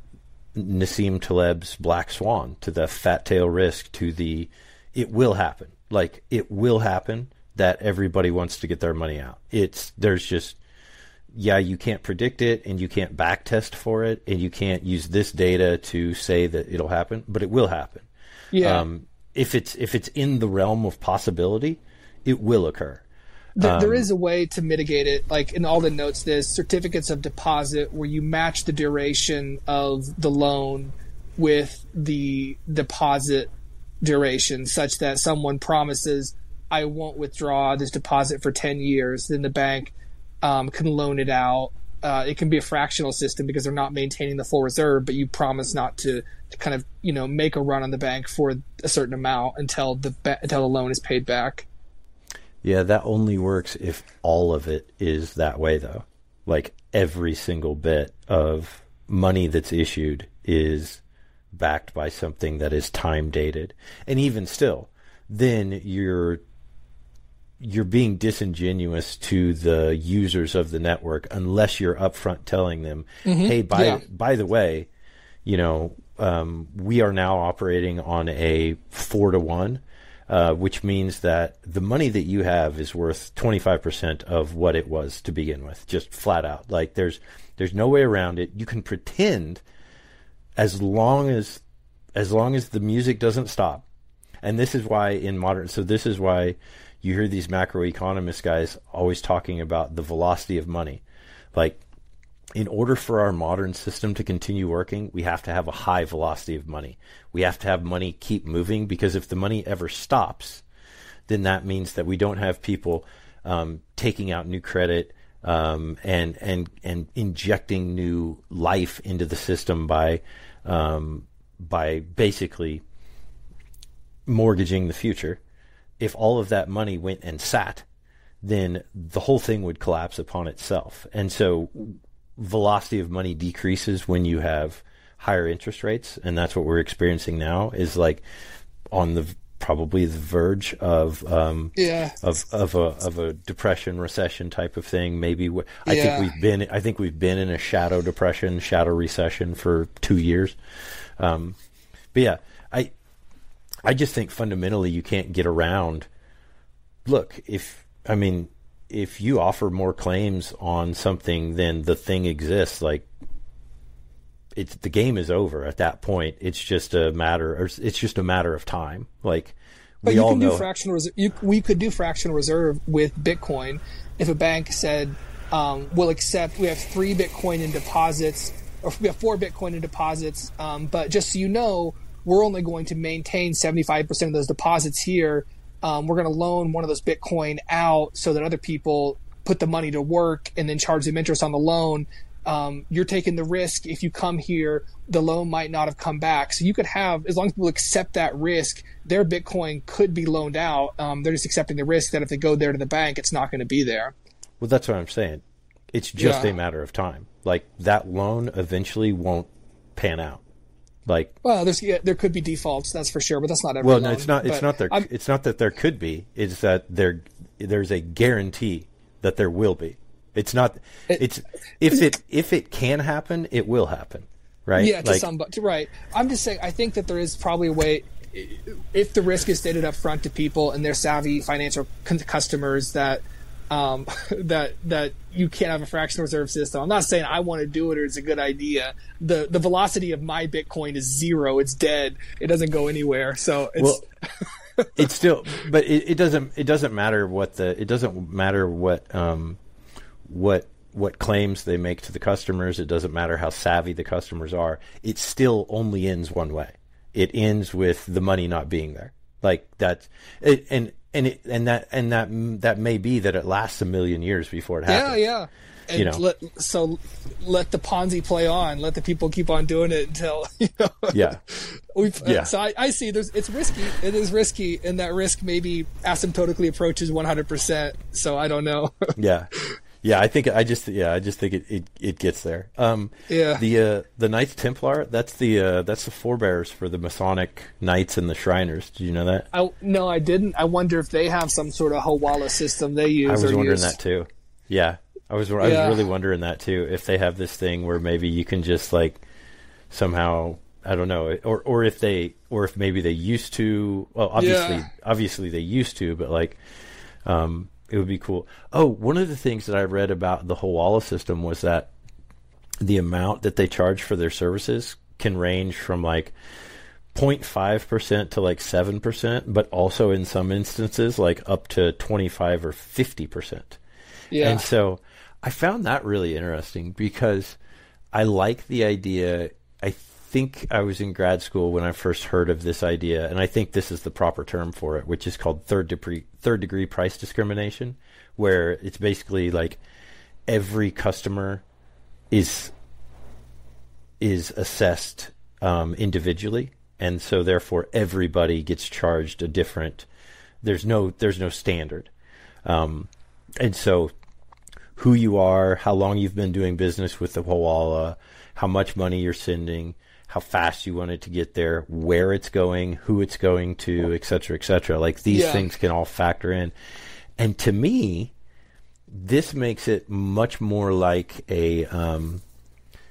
Nassim Taleb's black swan, to the fat tail risk, to the it will happen. Like it will happen that everybody wants to get their money out. It's there's just yeah, you can't predict it and you can't back test for it and you can't use this data to say that it'll happen, but it will happen. Yeah. Um, if it's if it's in the realm of possibility, it will occur. There, um, there is a way to mitigate it. Like in Alden notes, there's certificates of deposit where you match the duration of the loan with the deposit duration, such that someone promises, I won't withdraw this deposit for ten years. Then the bank Um, can loan it out. Uh, it can be a fractional system because they're not maintaining the full reserve, but you promise not to, to kind of, you know, make a run on the bank for a certain amount until the until the loan is paid back. Yeah, that only works if all of it is that way, though. Like every single bit of money that's issued is backed by something that is time dated, and even still, then you're you're being disingenuous to the users of the network unless you're upfront telling them, mm-hmm. hey, by, yeah. by the way, you know, um, we are now operating on a four to one, uh, which means that the money that you have is worth twenty-five percent of what it was to begin with, just flat out. Like there's there's no way around it. You can pretend as long as as long as the music doesn't stop. And this is why in modern, so this is why you hear these macroeconomist guys always talking about the velocity of money. Like, in order for our modern system to continue working, we have to have a high velocity of money. We have to have money keep moving, because if the money ever stops, then that means that we don't have people um, taking out new credit um, and and and injecting new life into the system by um, by basically mortgaging the future. If all of that money went and sat, then the whole thing would collapse upon itself. And so velocity of money decreases when you have higher interest rates, and that's what we're experiencing now, is like on the probably the verge of um yeah of of a of a depression, recession type of thing. Maybe w- I yeah. think we've been I think we've been in a shadow depression, shadow recession for two years. Um, but yeah, I I just think fundamentally you can't get around. Look, if I mean. if you offer more claims on something than the thing exists, like it's the game is over at that point. It's just a matter, or it's just a matter of time. Like but we you all can know, do fractional reserve. You, we could do fractional reserve with Bitcoin if a bank said, um, "We'll accept. We have three Bitcoin in deposits, or we have four Bitcoin in deposits, um, but just so you know, we're only going to maintain seventy-five percent of those deposits here." Um, we're going to loan one of those Bitcoin out so that other people put the money to work and then charge them interest on the loan. Um, you're taking the risk. If you come here, the loan might not have come back. So you could have, as long as people accept that risk, their Bitcoin could be loaned out. Um, they're just accepting the risk that if they go there to the bank, it's not going to be there. Well, that's what I'm saying. It's just yeah. a matter of time. Like that loan eventually won't pan out. Like, well, there's yeah, there could be defaults, that's for sure, but that's not every well, loan. no, it's not. It's but not there. I'm, It's not that there could be. It's that there. There's a guarantee that there will be. It's not. It, it's if it if it can happen, it will happen, right? Yeah, to like, some, but right. I'm just saying. I think that there is probably a way, if the risk is stated up front to people and they're savvy financial c- customers, that um, that that you can't have a fractional reserve system. I'm not saying I want to do it or it's a good idea. The the velocity of my Bitcoin is zero. It's dead. It doesn't go anywhere. So it's well, it's still, but it, it doesn't it doesn't matter what the it doesn't matter what um what what claims they make to the customers. It doesn't matter how savvy the customers are. It still only ends one way. It ends with the money not being there. Like that's it, and. And it, and that and that that may be that it lasts a million years before it happens. Yeah, yeah. And you know, let, so let the Ponzi play on. Let the people keep on doing it until you know. Yeah. We've, yeah. So I, I see. There's it's risky. It is risky, and that risk maybe asymptotically approaches one hundred percent. So I don't know. yeah. Yeah, I think I just yeah I just think it, it, it gets there. Um, yeah. The uh, the Knights Templar, that's the uh, that's the forebears for the Masonic Knights and the Shriners. Did you know that? I, no, I didn't. I wonder if they have some sort of Hawala system they use. I was or wondering use. that too. Yeah, I was I yeah. was really wondering that too. If they have this thing where maybe you can just like somehow, I don't know, or or if they or if maybe they used to. Well, obviously, yeah. obviously they used to, but like. Um, It would be cool. Oh, one of the things that I read about the Hawala system was that the amount that they charge for their services can range from like zero point five percent to like seven percent, but also in some instances like up to twenty-five or fifty percent. Yeah. And so I found that really interesting because I like the idea. I think I was in grad school when I first heard of this idea, and I think this is the proper term for it, which is called third degree third degree price discrimination, where it's basically like every customer is is assessed um, individually, and so therefore everybody gets charged a different. There's no there's no standard, um, and so who you are, how long you've been doing business with the Hawala, how much money you're sending, how fast you want it to get there, where it's going, who it's going to, et cetera, et cetera. Like these yeah. things can all factor in. And to me, this makes it much more like a, um,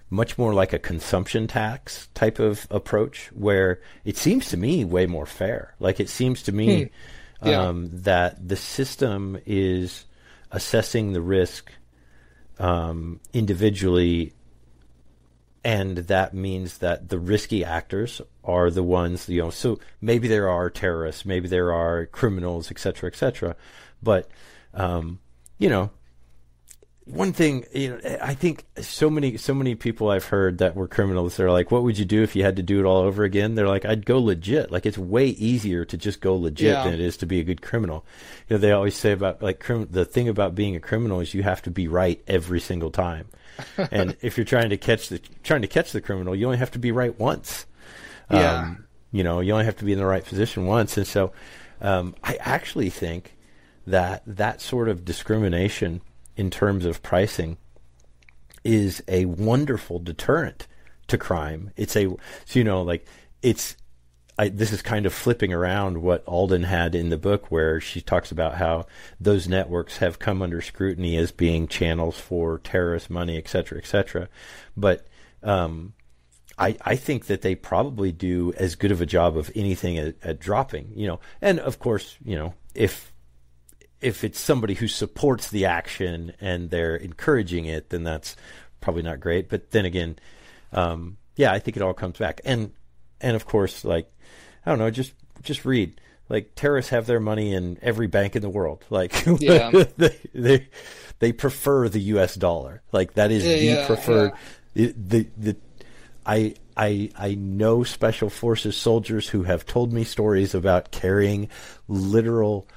much more like a consumption tax type of approach, where it seems to me way more fair. Like it seems to me hmm. yeah. um, that the system is assessing the risk um, individually, and that means that the risky actors are the ones, you know, so maybe there are terrorists, maybe there are criminals, et cetera, et cetera. But, um, you know, one thing, you know, I think so many, so many people I've heard that were criminals, they're like, what would you do if you had to do it all over again? They're like, I'd go legit. Like, it's way easier to just go legit yeah. than it is to be a good criminal. You know, they always say about, like, crim- the thing about being a criminal is you have to be right every single time. And if you're trying to catch the, trying to catch the criminal, you only have to be right once. Yeah. Um, you know, you only have to be in the right position once. And so, um, I actually think that that sort of discrimination in terms of pricing is a wonderful deterrent to crime. It's a, so, you know, like it's, I, this is kind of flipping around what Alden had in the book, where she talks about how those networks have come under scrutiny as being channels for terrorist money, et cetera, et cetera. But, um, I, I think that they probably do as good of a job of anything at, at dropping, you know, and of course, you know, if, if it's somebody who supports the action and they're encouraging it, then that's probably not great. But then again, um, yeah, I think it all comes back. And, and of course, like, I don't know, just, just read, like, terrorists have their money in every bank in the world. Like, yeah. they, they, they prefer the U S dollar. Like, that is yeah, the yeah, preferred, yeah. the, the, I, I, I know special forces soldiers who have told me stories about carrying literal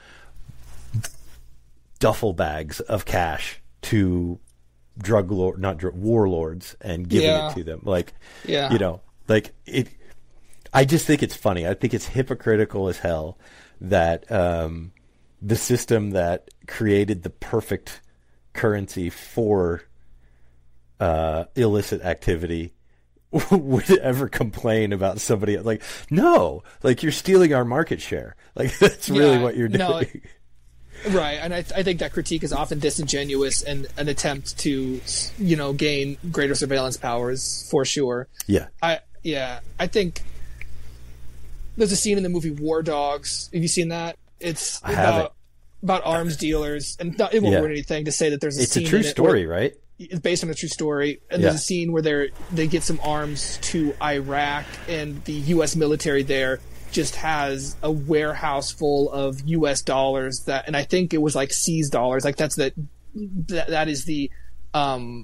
duffel bags of cash to drug lord, not drug, warlords, and giving yeah. it to them. Like, yeah. you know, like it, I just think it's funny. I think it's hypocritical as hell that, um, the system that created the perfect currency for, uh, illicit activity would ever complain about somebody like, no, like you're stealing our market share. Like that's really yeah, what you're doing. No, right, and I, th- I think that critique is often disingenuous and an attempt to, you know, gain greater surveillance powers for sure. Yeah, I yeah, I think there's a scene in the movie War Dogs. Have you seen that? It's I about haven't. about arms dealers, and not, it won't yeah. ruin anything to say that there's a it's scene. It's a true in it story, where, right? It's based on a true story, and yeah. there's a scene where they they get some arms to Iraq, and the U S military there just has a warehouse full of U S dollars that, and I think it was like seized dollars. Like that's the, that, that is the, um,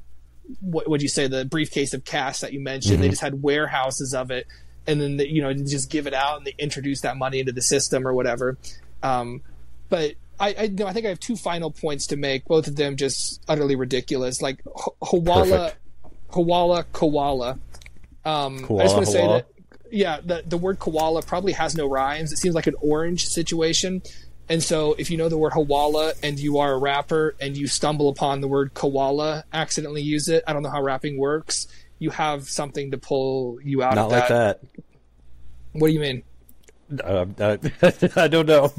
what would you say, the briefcase of cash that you mentioned. Mm-hmm. They just had warehouses of it, and then, they, you know, they just give it out and they introduce that money into the system or whatever. Um, but I, I, no, I think I have two final points to make, both of them just utterly ridiculous. Like H- Hawala, Hawala, Koala. Um, koala, I just want to say Hawala. that, yeah, the, the word koala probably has no rhymes. It seems like an orange situation. And so if you know the word Hawala and you are a rapper and you stumble upon the word koala, accidentally use it, I don't know how rapping works, you have something to pull you out Not of that. like that. What do you mean? Uh, uh, I don't know,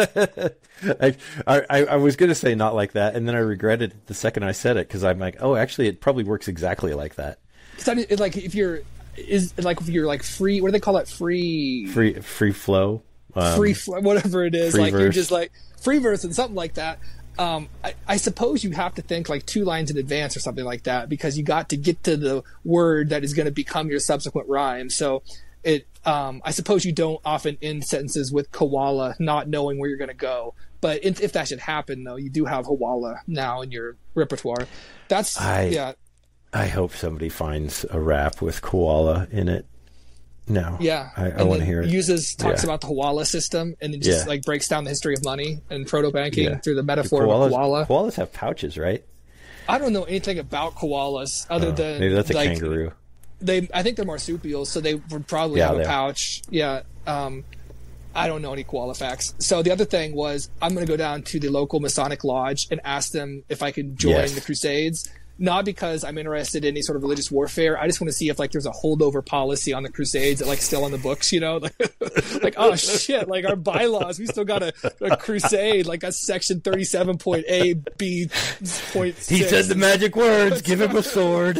but I, I, I was going to say not like that, and then I regretted it the second I said it, because I'm like, oh, actually, it probably works exactly like that. It's not, it, like if you're is like if you're like free, what do they call it? Free, free, free flow, um, free flow, whatever it is. Like verse. You're just like free verse and something like that. Um, I, I suppose you have to think like two lines in advance or something like that, because you got to get to the word that is going to become your subsequent rhyme. So it, um, I suppose you don't often end sentences with koala, not knowing where you're going to go. But if, if that should happen, though, you do have Hawala now in your repertoire. That's I, yeah. I hope somebody finds a rap with koala in it. No. Yeah. I, I want to hear it. Uses talks yeah. about the Hawala system, and then just yeah. like breaks down the history of money and proto banking yeah. through the metaphor the koalas, of a koala. Koalas have pouches, right? I don't know anything about koalas other oh, than maybe that's a like, kangaroo. They, I think they're marsupials, so they would probably yeah, have a pouch. Yeah. Um, I don't know any koala facts. So the other thing was, I'm going to go down to the local Masonic lodge and ask them if I can join yes. the Crusades. Not because I'm interested in any sort of religious warfare. I just want to see if like there's a holdover policy on the Crusades that like still on the books, you know, like, oh shit, like our bylaws, we still got a, a crusade, like a section thirty-seven point A B point six. He said the magic words, give him a sword.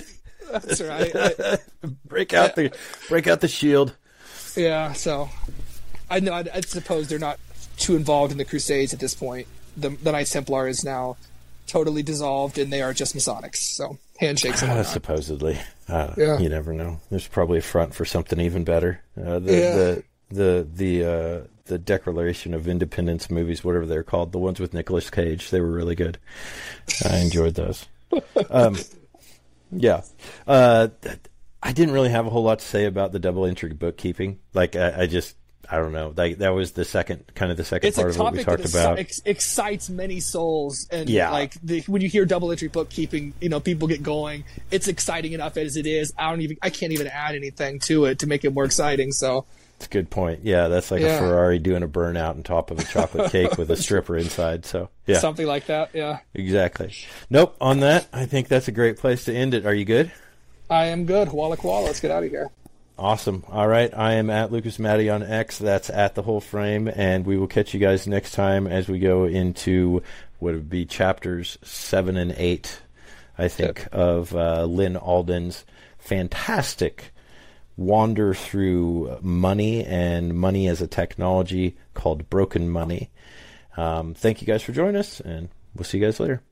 That's right. I, break out the break out the shield. Yeah, so I know. I, I suppose they're not too involved in the Crusades at this point. The, the Knights Templar is now totally dissolved, and they are just Masonics. So handshakes and Uh, whatnot. supposedly, uh, Yeah. you never know. There's probably a front for something even better. Uh, the, Yeah. the the the uh, the Declaration of Independence movies, whatever they're called, the ones with Nicolas Cage, they were really good. I enjoyed those. Um, yeah, uh, th- I didn't really have a whole lot to say about the double entry bookkeeping. Like, I, I just. I don't know. Like, that was the second, kind of the second It's part a of what we topic talked that about. exci- ex- excites many souls, and Yeah. like the, when you hear double entry bookkeeping, you know, people get going. It's exciting enough as it is. I don't even, I can't even add anything to it to make it more exciting. So That's a good point. Yeah, that's like Yeah. a Ferrari doing a burnout on top of a chocolate cake with a stripper inside. So, yeah, something like that. Yeah, exactly. Nope, on that, I think that's a great place to end it. Are you good? I am good. Walla Koala. Let's get out of here. Awesome. All right, I am at Lucas Matty on X. That's at The Whole Frame, and we will catch you guys next time as we go into what would be chapters seven and eight, I think, Yep. of uh, Lynn Alden's fantastic wander through money and money as a technology called Broken Money. Um, thank you guys for joining us, and we'll see you guys later.